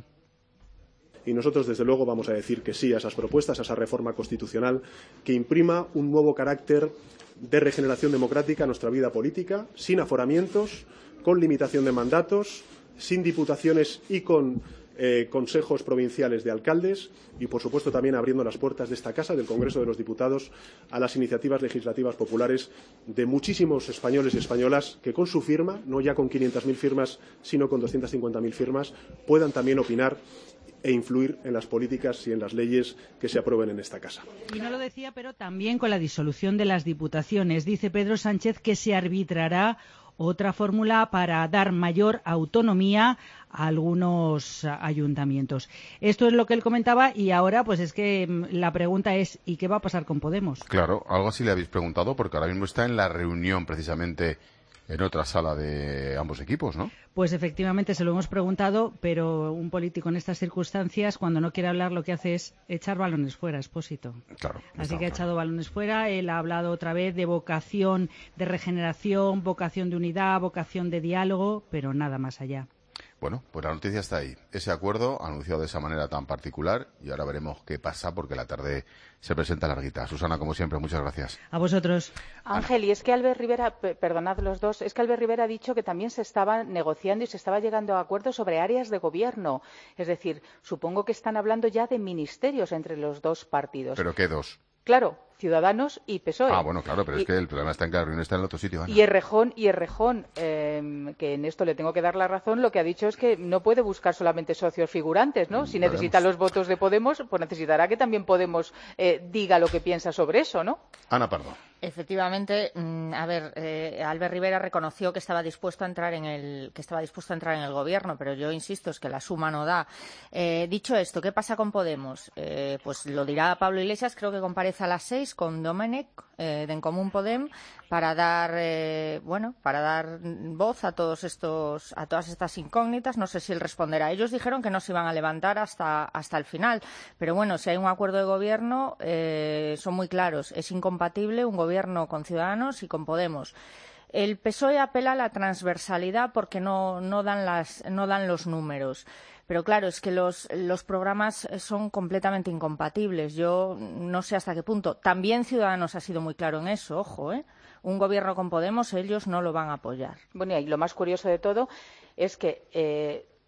Y nosotros, desde luego, vamos a decir que sí a esas propuestas, a esa reforma constitucional que imprima un nuevo carácter de regeneración democrática a nuestra vida política, sin aforamientos, con limitación de mandatos, sin diputaciones y con eh, consejos provinciales de alcaldes y, por supuesto, también abriendo las puertas de esta Casa, del Congreso de los Diputados, a las iniciativas legislativas populares de muchísimos españoles y españolas que con su firma, no ya con quinientas mil firmas, sino con doscientas cincuenta mil firmas, puedan también opinar e influir en las políticas y en las leyes que se aprueben en esta Casa. Y no lo decía, pero también con la disolución de las diputaciones. Dice Pedro Sánchez que se arbitrará otra fórmula para dar mayor autonomía a algunos ayuntamientos. Esto es lo que él comentaba y ahora pues es que la pregunta es ¿y qué va a pasar con Podemos? Claro, algo así le habéis preguntado porque ahora mismo está en la reunión precisamente en otra sala de ambos equipos, ¿no? Pues efectivamente se lo hemos preguntado, pero un político en estas circunstancias, cuando no quiere hablar, lo que hace es echar balones fuera, Expósito. Claro. Así que ha echado balones fuera. Él ha hablado otra vez de vocación de regeneración, vocación de unidad, vocación de diálogo, pero nada más allá. Bueno, pues la noticia está ahí. Ese acuerdo anunciado de esa manera tan particular y ahora veremos qué pasa porque la tarde se presenta larguita. Susana, como siempre, muchas gracias. A vosotros. Ángel, y es que Albert Rivera, perdonad los dos, es que Albert Rivera ha dicho que también se estaba negociando y se estaba llegando a acuerdos sobre áreas de gobierno. Es decir, supongo que están hablando ya de ministerios entre los dos partidos. ¿Pero qué dos? Claro, Ciudadanos y P S O E. Ah, bueno, claro, pero y, es que el problema está en que la reunión está en el otro sitio, Ana. Y Errejón, y Errejón eh, que en esto le tengo que dar la razón, lo que ha dicho es que no puede buscar solamente socios figurantes, ¿no? Si necesita los votos de Podemos, pues necesitará que también Podemos eh, diga lo que piensa sobre eso, ¿no? Ana Pardo. Efectivamente, a ver, eh, Albert Rivera reconoció que estaba dispuesto a entrar en el que estaba dispuesto a entrar en el gobierno, pero yo insisto es que la suma no da. Eh, dicho esto, ¿qué pasa con Podemos? Eh, pues lo dirá Pablo Iglesias, creo que comparece a las seis con Domènech eh, de En Común Podem para dar, eh, bueno, para dar voz a todos estos, a todas estas incógnitas. No sé si él responderá. Ellos dijeron que no se iban a levantar hasta hasta el final, pero bueno, si hay un acuerdo de gobierno, eh, son muy claros. Es incompatible un gobierno con Ciudadanos y con Podemos. El P S O E apela a la transversalidad porque no, no, dan, las, no dan los números. Pero claro, es que los, los programas son completamente incompatibles. Yo no sé hasta qué punto. También Ciudadanos ha sido muy claro en eso, ojo, ¿eh? Un gobierno con Podemos, ellos no lo van a apoyar. Bueno, y lo más curioso de todo es que eh,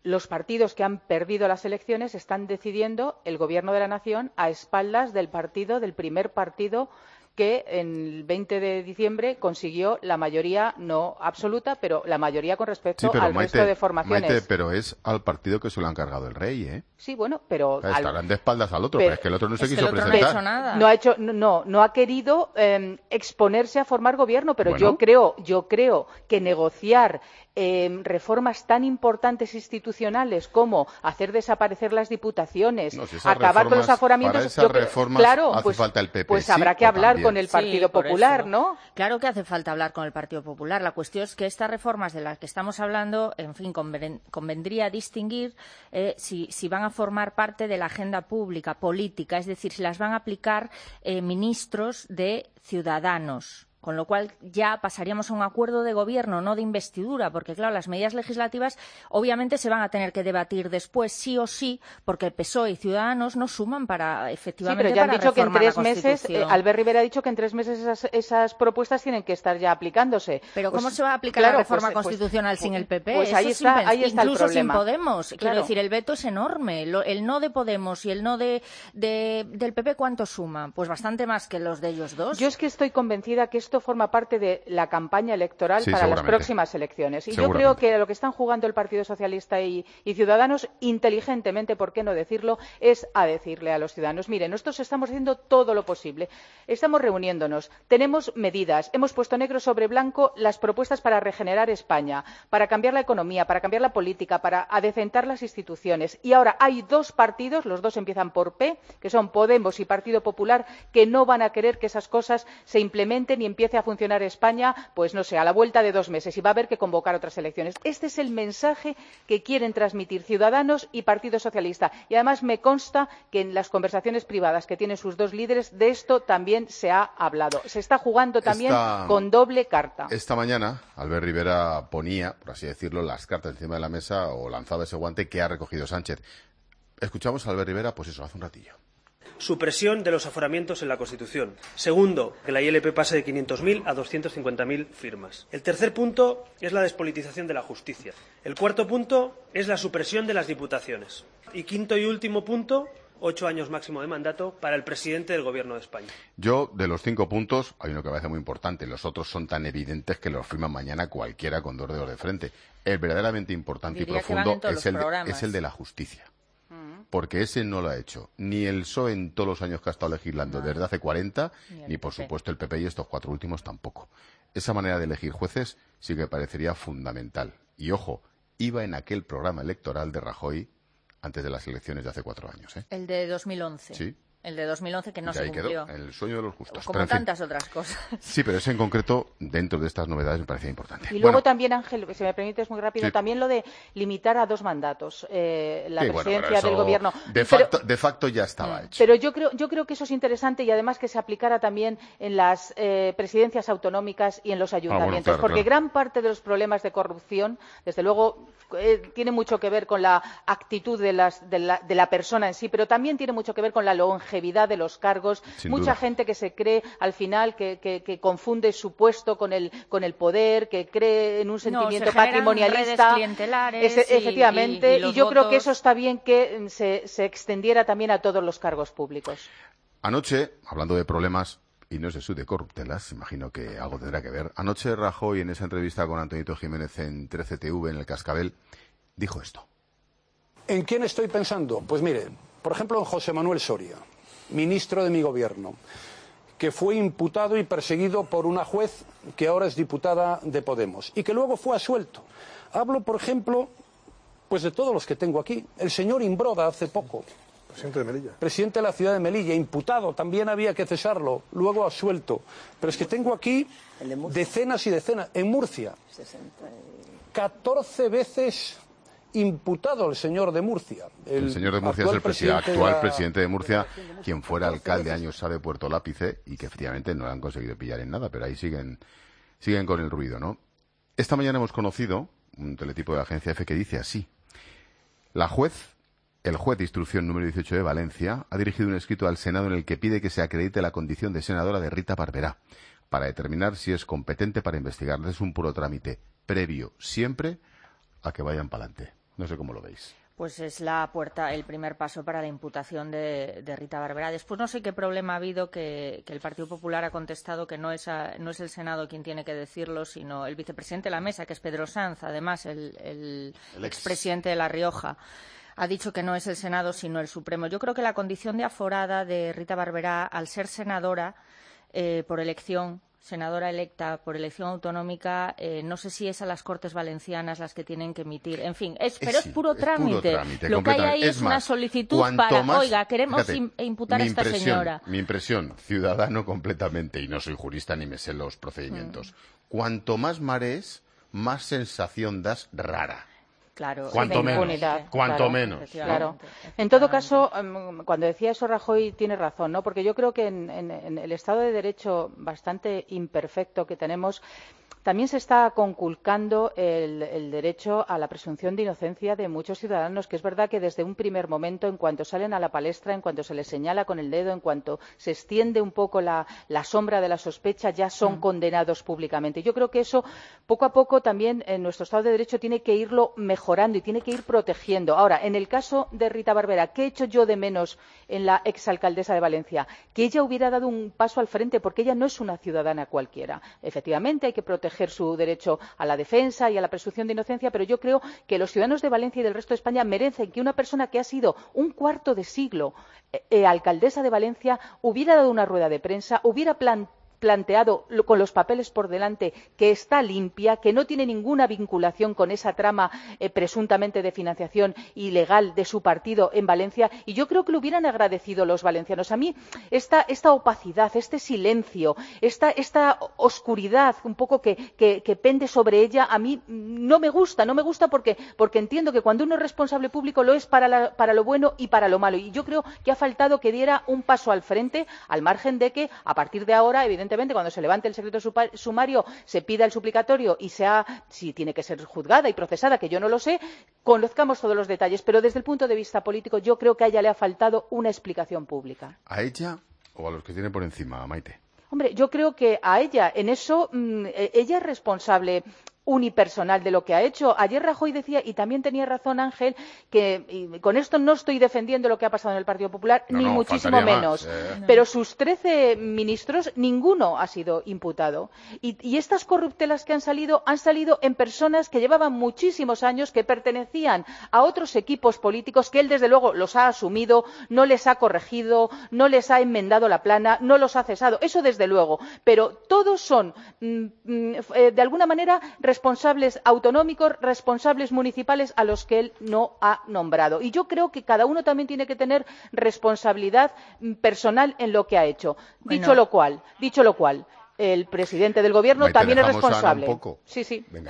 los partidos que han perdido las elecciones están decidiendo el gobierno de la nación a espaldas del partido, del primer partido que en el veinte de diciembre consiguió la mayoría, no absoluta, pero la mayoría con respecto sí, al Maite, resto de formaciones. Maite, pero es al partido que se lo ha encargado el rey, ¿eh? Sí, bueno, pero... Al... Estarán de espaldas al otro, pero, pero es que el otro no se es quiso que el otro presentar. No ha hecho nada. No ha, hecho, no, no ha querido eh, exponerse a formar gobierno, pero bueno. yo creo, yo creo que negociar eh, reformas tan importantes institucionales como hacer desaparecer las diputaciones, no, si acabar reformas, con los aforamientos... Para esas yo, reformas claro, hace pues, falta el P P, pues sí, habrá que hablar también. con el Partido sí, Popular, eso. ¿no? Claro que hace falta hablar con el Partido Popular. La cuestión es que estas reformas de las que estamos hablando, en fin, convendría distinguir eh, si, si van a formar parte de la agenda pública, política, es decir, si las van a aplicar eh, ministros de Ciudadanos. Con lo cual ya pasaríamos a un acuerdo de gobierno, no de investidura, porque claro, las medidas legislativas obviamente se van a tener que debatir después sí o sí, porque el P S O E y Ciudadanos no suman para efectivamente sí, pero ya han para dicho que en tres la meses, eh, Albert Rivera ha dicho que en tres meses esas, esas propuestas tienen que estar ya aplicándose. Pero pues, ¿cómo se va a aplicar claro, la reforma pues, constitucional pues, sin el P P? Pues Eso ahí está, es ahí está el incluso problema. sin Podemos. Claro. Quiero decir, el veto es enorme. Lo, el no de Podemos y el no de, de, del P P, ¿cuánto suma? Pues bastante más que los de ellos dos. Yo es que estoy convencida que esto forma parte de la campaña electoral sí, para las próximas elecciones. Y yo creo que lo que están jugando el Partido Socialista y, y Ciudadanos, inteligentemente, ¿por qué no decirlo?, es a decirle a los ciudadanos, miren, nosotros estamos haciendo todo lo posible, estamos reuniéndonos, tenemos medidas, hemos puesto negro sobre blanco las propuestas para regenerar España, para cambiar la economía, para cambiar la política, para adecentar las instituciones. Y ahora hay dos partidos, los dos empiezan por P, que son Podemos y Partido Popular, que no van a querer que esas cosas se implementen y empiece a funcionar España pues no sé, a la vuelta de dos meses y va a haber que convocar otras elecciones. Este es el mensaje que quieren transmitir Ciudadanos y Partido Socialista. Y además me consta que en las conversaciones privadas que tienen sus dos líderes de esto también se ha hablado. Se está jugando también esta, con doble carta. Esta mañana Albert Rivera ponía, por así decirlo, las cartas encima de la mesa o lanzaba ese guante que ha recogido Sánchez. Escuchamos a Albert Rivera, pues eso, hace un ratillo. Supresión de los aforamientos en la Constitución. Segundo, que la I L P pase de quinientos mil a doscientos cincuenta mil firmas. El tercer punto es la despolitización de la justicia. El cuarto punto es la supresión de las diputaciones. Y quinto y último punto, ocho años máximo de mandato para el presidente del Gobierno de España. Yo, de los cinco puntos, hay uno que me parece muy importante. Los otros son tan evidentes que los firman mañana cualquiera con dos dedos de frente. El verdaderamente importante Diría y profundo es el, de, es el de la justicia. Porque ese no lo ha hecho ni el P S O E en todos los años que ha estado legislando no. desde hace cuarenta, ni, ni por P P. Supuesto el P P y estos cuatro últimos tampoco. Esa manera de elegir jueces sí que parecería fundamental. Y ojo, iba en aquel programa electoral de Rajoy antes de las elecciones de hace cuatro años. ¿eh? El de dos mil once. Sí. El de dos mil once que no y ahí se cumplió. Quedó, el sueño de los justos. Como Pero, en fin, tantas otras cosas. Sí, pero ese en concreto, dentro de estas novedades, me parecía importante. Y luego bueno, también, Ángel, si me permites muy rápido, sí. también lo de limitar a dos mandatos eh, la sí, presidencia bueno, del Gobierno. De facto, pero, de facto ya estaba hecho. Pero yo creo, yo creo que eso es interesante y además que se aplicara también en las eh, presidencias autonómicas y en los ayuntamientos. Ah, bueno, claro, porque claro. gran parte de los problemas de corrupción, desde luego, eh, tiene mucho que ver con la actitud de, las, de, la, de la persona en sí, pero también tiene mucho que ver con la longevidad de los cargos. Sin Mucha duda. gente que se cree al final que, que, que confunde su puesto con el, con el poder, que cree en un sentimiento no, se patrimonialista. Clientelares es, efectivamente, y, y, y, y yo votos... creo que eso está bien que se, se extendiera también a todos los cargos públicos. Anoche, hablando de problemas, y no sé si de corruptelas, imagino que algo tendrá que ver, anoche Rajoy, en esa entrevista con Antonito Jiménez en trece T V en el Cascabel, dijo esto. ¿En quién estoy pensando? Pues mire, por ejemplo en José Manuel Soria, ministro de mi gobierno, que fue imputado y perseguido por una juez que ahora es diputada de Podemos y que luego fue absuelto. Hablo, por ejemplo, pues de todos los que tengo aquí. El señor Imbroda hace poco. Presidente de Melilla. Presidente de la ciudad de Melilla, imputado, también había que cesarlo, luego absuelto. Pero es que tengo aquí decenas y decenas. En Murcia, catorce veces imputado el señor de Murcia. El, el señor de Murcia es el presidente actual la... presidente de Murcia, quien fuera alcalde años A de Puerto Lápice y que efectivamente no lo han conseguido pillar en nada, pero ahí siguen, siguen con el ruido, ¿no? Esta mañana hemos conocido un teletipo de la agencia F que dice así. La juez, el juez de instrucción número dieciocho de Valencia, ha dirigido un escrito al Senado en el que pide que se acredite la condición de senadora de Rita Barberá para determinar si es competente para investigar. Es un puro trámite previo siempre a que vayan para adelante. No sé cómo lo veis. Pues es la puerta, el primer paso para la imputación de, de Rita Barberá. Después no sé qué problema ha habido que, que el Partido Popular ha contestado que no es, a, no es el Senado quien tiene que decirlo, sino el vicepresidente de la mesa, que es Pedro Sanz, además el, el, el ex. expresidente de La Rioja. Ha dicho que no es el Senado, sino el Supremo. Yo creo que la condición de aforada de Rita Barberá, al ser senadora eh, por elección, senadora electa por elección autonómica, eh, no sé si es a las Cortes Valencianas las que tienen que emitir. En fin, es, pero es, es, puro, trámite. es puro trámite. Lo que hay ahí es, es más, una solicitud para, más, oiga, queremos fíjate, imputar a esta señora. Mi impresión, ciudadano completamente, y no soy jurista ni me sé los procedimientos, mm. cuanto más marees, más sensación das rara. Claro, cuanto menos, impunidad, cuanto claro, menos. Claro. En todo caso, cuando decía eso Rajoy tiene razón, ¿no? Porque yo creo que en, en, en el Estado de Derecho bastante imperfecto que tenemos, también se está conculcando el, el derecho a la presunción de inocencia de muchos ciudadanos, que es verdad que desde un primer momento, en cuanto salen a la palestra, en cuanto se les señala con el dedo, en cuanto se extiende un poco la, la sombra de la sospecha, ya son mm. condenados públicamente. Yo creo que eso, poco a poco, también en nuestro Estado de Derecho tiene que irlo mejorando y tiene que ir protegiendo. Ahora, en el caso de Rita Barberá, ¿qué he hecho yo de menos en la exalcaldesa de Valencia? Que ella hubiera dado un paso al frente, porque ella no es una ciudadana cualquiera. Efectivamente, hay que proteger su derecho a la defensa y a la presunción de inocencia, pero yo creo que los ciudadanos de Valencia y del resto de España merecen que una persona que ha sido un cuarto de siglo eh, alcaldesa de Valencia hubiera dado una rueda de prensa, hubiera planteado planteado con los papeles por delante que está limpia, que no tiene ninguna vinculación con esa trama eh, presuntamente de financiación ilegal de su partido en Valencia, y yo creo que lo hubieran agradecido los valencianos. A mí esta, esta opacidad, este silencio, esta, esta oscuridad un poco que, que, que pende sobre ella, a mí no me gusta, no me gusta porque, porque entiendo que cuando uno es responsable público lo es para, la, para lo bueno y para lo malo, y yo creo que ha faltado que diera un paso al frente, al margen de que a partir de ahora, evidentemente, Evidentemente, cuando se levante el secreto sumario, se pida el suplicatorio y sea, si tiene que ser juzgada y procesada, que yo no lo sé, conozcamos todos los detalles. Pero desde el punto de vista político, yo creo que a ella le ha faltado una explicación pública. ¿A ella o a los que tiene por encima, Maite? Hombre, yo creo que a ella, en eso, mmm, ella es responsable unipersonal de lo que ha hecho. Ayer Rajoy decía, y también tenía razón Ángel, que y con esto no estoy defendiendo lo que ha pasado en el Partido Popular, no, ni no, muchísimo menos, eh. pero sus trece ministros, ninguno ha sido imputado. Y, y estas corruptelas que han salido, han salido en personas que llevaban muchísimos años, que pertenecían a otros equipos políticos, que él desde luego los ha asumido, no les ha corregido, no les ha enmendado la plana, no los ha cesado, eso desde luego, pero todos son, mm, eh, de alguna manera, responsables autonómicos, responsables municipales a los que él no ha nombrado. Y yo creo que cada uno también tiene que tener responsabilidad personal en lo que ha hecho. Bueno. Dicho lo cual, dicho lo cual, el presidente del gobierno Maite, también es responsable. Un poco. Sí, sí. Venga.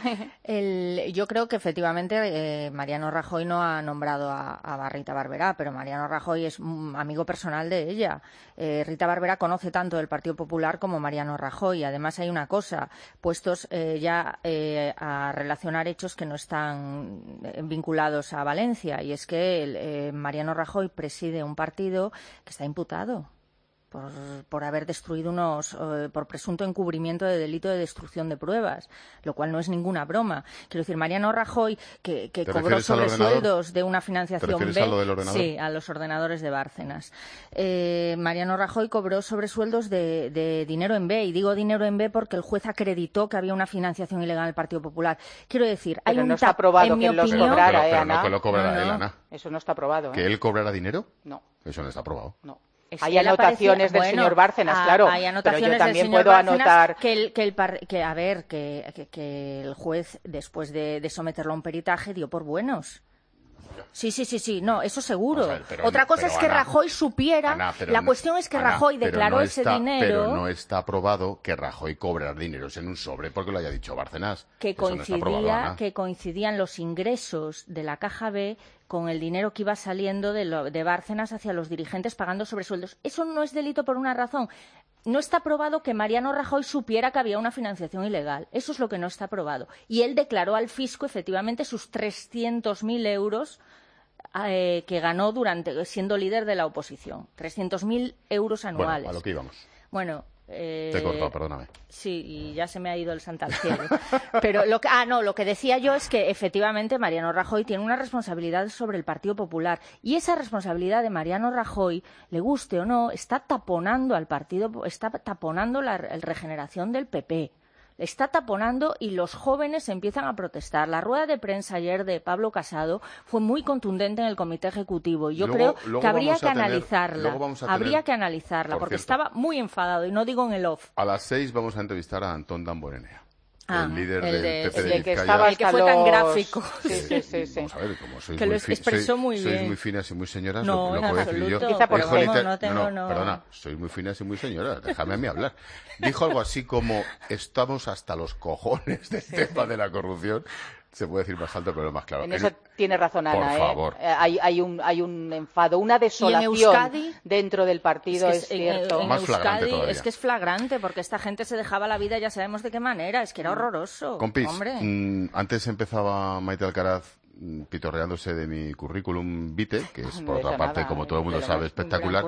El, yo creo que efectivamente eh, Mariano Rajoy no ha nombrado a, a Rita Barberá, pero Mariano Rajoy es un amigo personal de ella. Eh, Rita Barberá conoce tanto del Partido Popular como Mariano Rajoy. Además hay una cosa, puestos eh, ya eh, a relacionar hechos que no están vinculados a Valencia, y es que el, eh, Mariano Rajoy preside un partido que está imputado Por, por haber destruido unos, eh, por presunto encubrimiento de delito de destrucción de pruebas, lo cual no es ninguna broma. Quiero decir, Mariano Rajoy, que, que cobró sobresueldos de una financiación B, a lo del ordenador? Sí, a los ordenadores de Bárcenas. Eh, Mariano Rajoy cobró sobresueldos de, de dinero en B, y digo dinero en B porque el juez acreditó que había una financiación ilegal del Partido Popular. Quiero decir, hay pero un no está aprobado en mi que opinión, los cobrara, pero, pero eh, Ana. no que lo cobrara no, no. él, Ana. Eso no está aprobado. ¿eh? ¿Que él cobrara dinero? No. Eso no está aprobado. No. Es hay anotaciones parecía, del bueno, señor Bárcenas, a, claro, hay anotaciones pero yo también del señor puedo Bárcenas anotar que el, que el par, que a ver que, que, que el juez, después de, de someterlo a un peritaje, dio por buenos. Sí, sí, sí, sí, no, eso seguro. Ver, pero, Otra cosa pero, es que Ana, Rajoy supiera, Ana, la no, cuestión es que Ana, Rajoy declaró no ese está, dinero. Pero no está aprobado que Rajoy cobrara dineros en un sobre porque lo haya dicho Bárcenas. Que coincidía, no aprobado, que coincidían los ingresos de la Caja B con el dinero que iba saliendo de, lo, de Bárcenas hacia los dirigentes pagando sobresueldos. Eso no es delito por una razón. No está probado que Mariano Rajoy supiera que había una financiación ilegal. Eso es lo que no está probado. Y él declaró al fisco, efectivamente, sus trescientos mil euros eh, que ganó durante siendo líder de la oposición. trescientos mil euros anuales. Bueno, a lo que íbamos. Bueno, Eh, Te he cortado, perdóname. Sí, y ya se me ha ido el santo al cielo. Pero lo que, ah, no, lo que decía yo es que efectivamente Mariano Rajoy tiene una responsabilidad sobre el Partido Popular y esa responsabilidad de Mariano Rajoy, le guste o no, está taponando al partido, está taponando la regeneración del P P. Está taponando y los jóvenes empiezan a protestar. La rueda de prensa ayer de Pablo Casado fue muy contundente en el comité ejecutivo y yo luego, creo luego que habría que tener, analizarla. Habría tener, que analizarla por porque cierto, estaba muy enfadado y no digo en el off. A las seis vamos a entrevistar a Antón Damborenea. Ah, el líder el del de, P P el de de que Vizcaya. estaba el que fue tan gráfico. Sí, sí, sí, sí. Vamos a ver, como sois que muy lo expresó sois, muy bien. Sois muy finas y muy señoras, no, lo, lo en puedo absoluto. decir yo. Quizá por Dijo tengo, no, tengo, no, no, no. perdona, sois muy finas y muy señoras, déjame a mí hablar. Dijo algo así como, estamos hasta los cojones del sí, tema sí. de la corrupción. Se puede decir más alto, pero más claro. En eso en... tiene razón Ana. Por favor. ¿eh? Hay, hay, un, hay un enfado, una desolación Euskadi, dentro del partido, es, que es, es cierto. En, en más Euskadi todavía. Es que es flagrante, porque esta gente se dejaba la vida, ya sabemos de qué manera, es que era horroroso. Compis, hombre. Mmm, antes empezaba Maite Alcaraz pitorreándose de mi currículum vitae, que es por no otra parte, nada, como todo el mundo sabe, espectacular.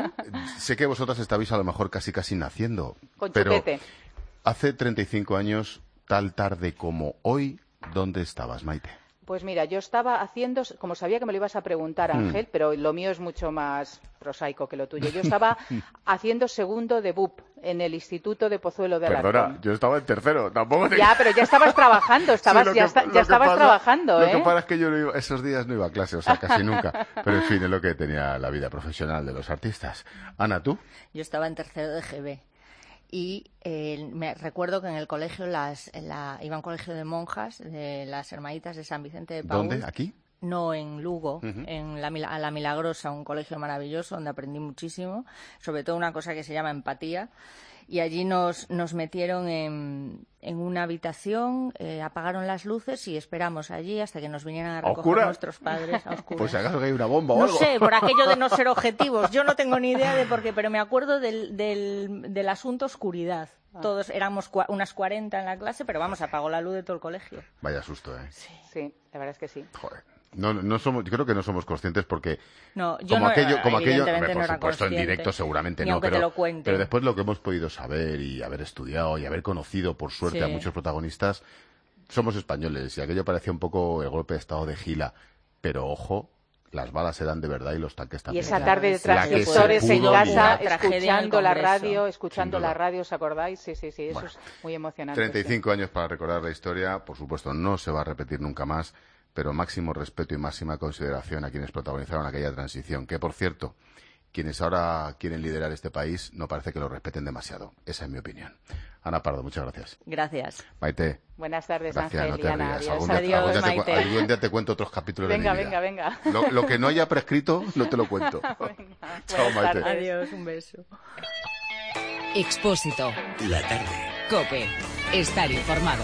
Sé que vosotras estabais a lo mejor casi casi naciendo, Con pero chupete. Hace treinta y cinco años, tal tarde como hoy, ¿dónde estabas, Maite? Pues mira, yo estaba haciendo, como sabía que me lo ibas a preguntar, Ángel, mm. pero lo mío es mucho más prosaico que lo tuyo. Yo estaba haciendo segundo de B U P en el Instituto de Pozuelo de Alarcón. Perdona, yo estaba en tercero, tampoco te... Ya, pero ya estabas trabajando, estabas, sí, ya, que, está, ya estabas pasa, trabajando, Lo ¿eh? que pasa es que yo no iba, esos días no iba a clase, o sea, casi nunca. Pero en fin, es lo que tenía la vida profesional de los artistas. Ana, ¿tú? Yo estaba en tercero de G B. Y eh, me recuerdo que en el colegio las, en la, iba a un colegio de monjas de las Hermanitas de San Vicente de Paúl. ¿Dónde? ¿Aquí? No, en Lugo, uh-huh. en la, a la Milagrosa, un colegio maravilloso donde aprendí muchísimo, sobre todo una cosa que se llama empatía. Y allí nos, nos metieron en, en una habitación, eh, apagaron las luces y esperamos allí hasta que nos vinieran a recoger ¿Oscura? nuestros padres a oscuras. Pues acaso que hay una bomba o no algo. No sé, por aquello de no ser objetivos. Yo no tengo ni idea de por qué, pero me acuerdo del, del, del asunto oscuridad. Todos éramos cua unas cuarenta en la clase, pero vamos, apagó la luz de todo el colegio. Vaya susto, ¿eh? Sí, sí, la verdad es que sí. Joder. No, no somos, yo creo que no somos conscientes porque no, yo como no aquello, era, como aquello, hombre, por no era supuesto consciente, en directo seguramente ni no, aunque pero, te lo cuente. pero después lo que hemos podido saber y haber estudiado y haber conocido por suerte sí. a muchos protagonistas, somos españoles y aquello parecía un poco el golpe de estado de Gila, pero ojo, las balas eran de verdad y los tanques también. Y esa tarde de transmisores en casa, escuchando la radio, escuchando la radio, ¿os acordáis? Sí, sí, sí, eso bueno, es muy emocionante. treinta y cinco sí. años para recordar la historia, por supuesto no se va a repetir nunca más, pero máximo respeto y máxima consideración a quienes protagonizaron aquella transición, que por cierto, quienes ahora quieren liderar este país no parece que lo respeten demasiado. Esa es mi opinión. Ana Pardo, muchas gracias. Gracias. Maite. Buenas tardes, gracias, Ángel no te y Ana. Adiós. Algún día, Adiós, algún, día Maite. te, algún día te cuento otros capítulos venga, de mi vida. Venga, venga, lo, lo que no haya prescrito, no te lo cuento. Venga, chao, Maite. Tardes. Adiós, un beso. Expósito. La tarde. COPE. Estar informado.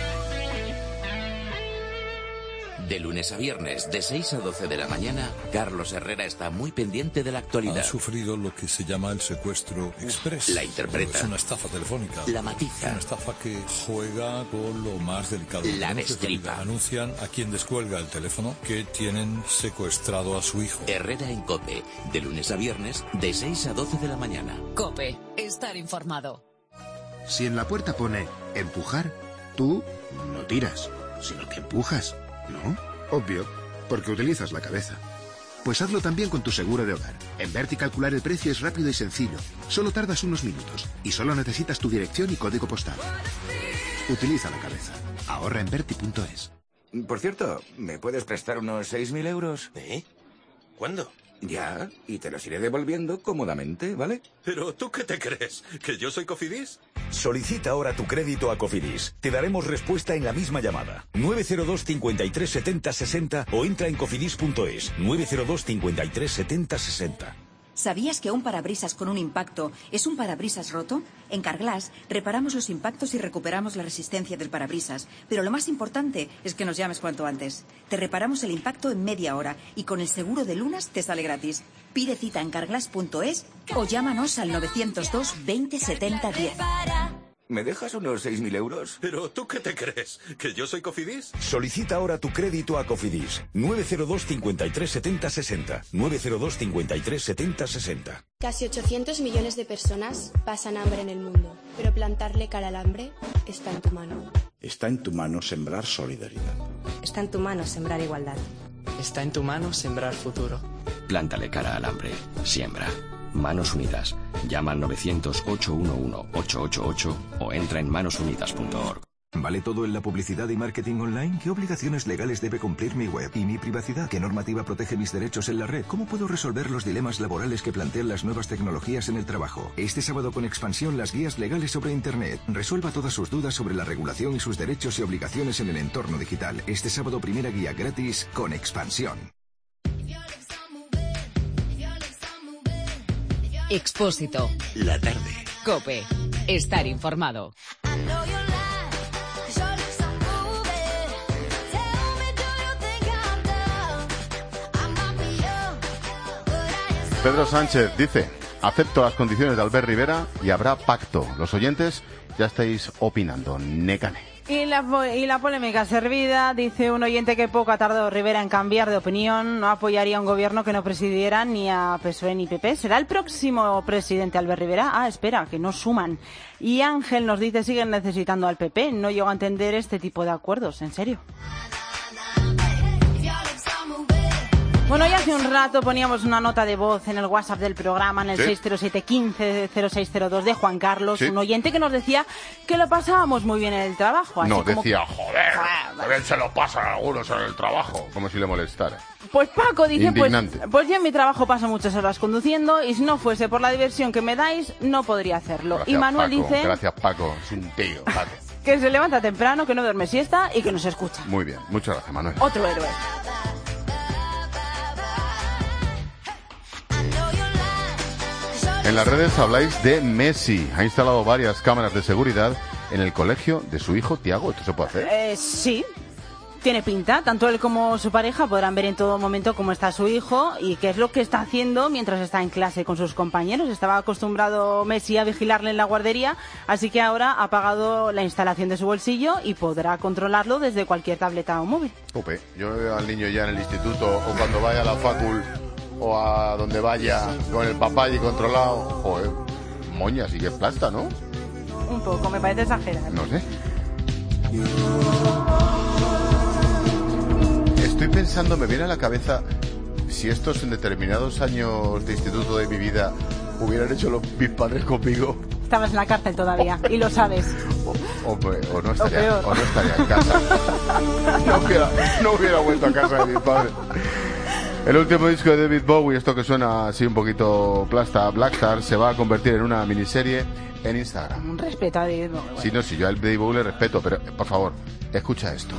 De lunes a viernes, de seis a doce de la mañana, Carlos Herrera está muy pendiente de la actualidad. Ha sufrido lo que se llama el secuestro express. La interpreta. Es una estafa telefónica. La matiza. Una estafa que juega con lo más delicado. La destripa. Anuncian a quien descuelga el teléfono que tienen secuestrado a su hijo. Herrera en COPE, de lunes a viernes, de seis a doce de la mañana. COPE. Estar informado. Si en la puerta pone empujar, tú no tiras, sino que empujas. ¿No? Obvio, porque utilizas la cabeza. Pues hazlo también con tu seguro de hogar. En Berti calcular el precio es rápido y sencillo. Solo tardas unos minutos y solo necesitas tu dirección y código postal. Utiliza la cabeza. Ahorra en Berti punto es. Por cierto, ¿me puedes prestar unos seis mil euros? ¿Eh? ¿Cuándo? Ya, y te los iré devolviendo cómodamente, ¿vale? ¿Pero tú qué te crees? ¿Que yo soy Cofidis? Solicita ahora tu crédito a Cofidis. Te daremos respuesta en la misma llamada. nueve cero dos, cincuenta y tres, setenta, sesenta o entra en cofidis punto es. nueve cero dos, cincuenta y tres, setenta, sesenta. ¿Sabías que un parabrisas con un impacto es un parabrisas roto? En Carglass reparamos los impactos y recuperamos la resistencia del parabrisas. Pero lo más importante es que nos llames cuanto antes. Te reparamos el impacto en media hora y con el seguro de Lunas te sale gratis. Pide cita en carglass punto es o llámanos al novecientos dos, veinte, setenta, diez. ¿Me dejas unos seis mil euros? ¿Pero tú qué te crees? ¿Que yo soy Cofidis? Solicita ahora tu crédito a Cofidis. nueve cero dos, cinco tres, siete cero seis cero. nueve cero dos, cinco tres, siete cero seis cero. Casi ochocientos millones de personas pasan hambre en el mundo, pero plantarle cara al hambre está en tu mano. Está en tu mano sembrar solidaridad. Está en tu mano sembrar igualdad. Está en tu mano sembrar futuro. Plántale cara al hambre. Siembra. Manos Unidas. Llama al novecientos, ocho uno uno, ocho ocho ocho o entra en manos unidas punto org. ¿Vale todo en la publicidad y marketing online? ¿Qué obligaciones legales debe cumplir mi web? ¿Y mi privacidad? ¿Qué normativa protege mis derechos en la red? ¿Cómo puedo resolver los dilemas laborales que plantean las nuevas tecnologías en el trabajo? Este sábado con Expansión, las guías legales sobre Internet. Resuelva todas sus dudas sobre la regulación y sus derechos y obligaciones en el entorno digital. Este sábado, primera guía gratis con Expansión. Expósito. La tarde. COPE. Estar informado. Pedro Sánchez dice: acepto las condiciones de Albert Rivera y habrá pacto. Los oyentes ya estáis opinando. Necane. Y la, y la polémica servida, dice un oyente que poco ha tardado Rivera en cambiar de opinión, no apoyaría a un gobierno que no presidiera ni a P S O E ni P P. ¿Será el próximo presidente Albert Rivera? Ah, espera, que no suman. Y Ángel nos dice, siguen necesitando al P P, no llego a entender este tipo de acuerdos, ¿en serio? Bueno, ya hace un rato poníamos una nota de voz en el WhatsApp del programa, en el ¿Sí? seis cero siete, quince, cero seis cero dos de Juan Carlos, ¿Sí? un oyente que nos decía que lo pasábamos muy bien en el trabajo. Así no, como decía, que... joder, ah, a ver, se lo pasan algunos en el trabajo, como si le molestara. Pues Paco dice, pues, Indignante. pues yo en mi trabajo paso muchas horas conduciendo y si no fuese por la diversión que me dais, no podría hacerlo. Gracias, y Manuel Paco, dice... Gracias, Paco, es un tío, Paco. Que se levanta temprano, que no duerme siesta y que nos escucha. Muy bien, muchas gracias, Manuel. Otro héroe. En las redes habláis de Messi. Ha instalado varias cámaras de seguridad en el colegio de su hijo Tiago. ¿Esto se puede hacer? Eh, sí, tiene pinta. Tanto él como su pareja podrán ver en todo momento cómo está su hijo y qué es lo que está haciendo mientras está en clase con sus compañeros. Estaba acostumbrado Messi a vigilarle en la guardería, así que ahora ha pagado la instalación de su bolsillo y podrá controlarlo desde cualquier tableta o móvil. Ope, yo veo al niño ya en el instituto o cuando vaya a la facul o a donde vaya con el papá y controlado. Joder, moñas y que plasta, ¿no? Un poco, me parece exagerado. No sé. Estoy pensando, me viene a la cabeza si estos en determinados años de instituto de mi vida hubieran hecho los mis padres conmigo. Estabas en la cárcel todavía y lo sabes. O, o, o, no, estaría, o, o no estaría en casa. No hubiera, no hubiera vuelto a casa de mis padres. El último disco de David Bowie, esto que suena así un poquito plasta, Blackstar, se va a convertir en una miniserie en Instagram. Un respeto a David Bowie. Sí, no, sí, yo al David Bowie le respeto, pero por favor, escucha esto.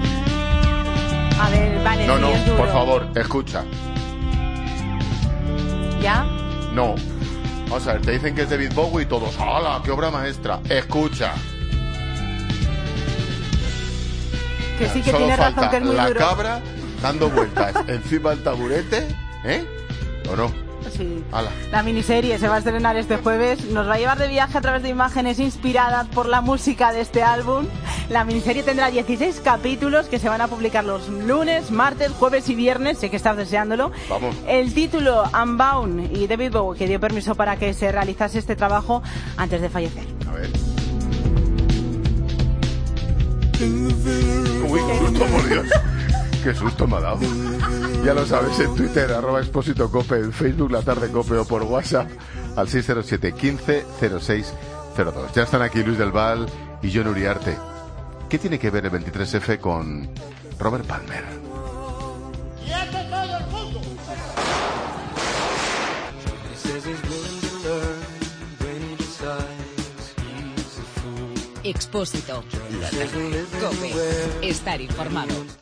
A ver, vale, No, sí, no, es duro. por favor, escucha. ¿Ya? No. Vamos a ver, te dicen que es David Bowie y todos, ¡hala, qué obra maestra! Escucha. Que sí que Solo tiene falta razón, que es muy la duro. cabra dando vueltas encima del taburete, ¿eh? ¿O no? Sí. Ala. La miniserie se va a estrenar este jueves. Nos va a llevar de viaje a través de imágenes inspiradas por la música de este álbum. La miniserie tendrá dieciséis capítulos que se van a publicar los lunes, martes, jueves y viernes. Sé que estás deseándolo. Vamos. El título Unbound y David Bowie, que dio permiso para que se realizase este trabajo antes de fallecer. A ver. Uy, qué susto, por Dios. Qué susto me ha dado. Ya lo sabes, en Twitter, arroba Expósito Cope, en Facebook, La Tarde Cope, o por WhatsApp al seis cero siete, quince, cero seis cero dos. Ya están aquí Luis del Val y Jon Uriarte. ¿Qué tiene que ver el veintitrés efe con Robert Palmer? Expósito. La tarde. COPE. Estar informado.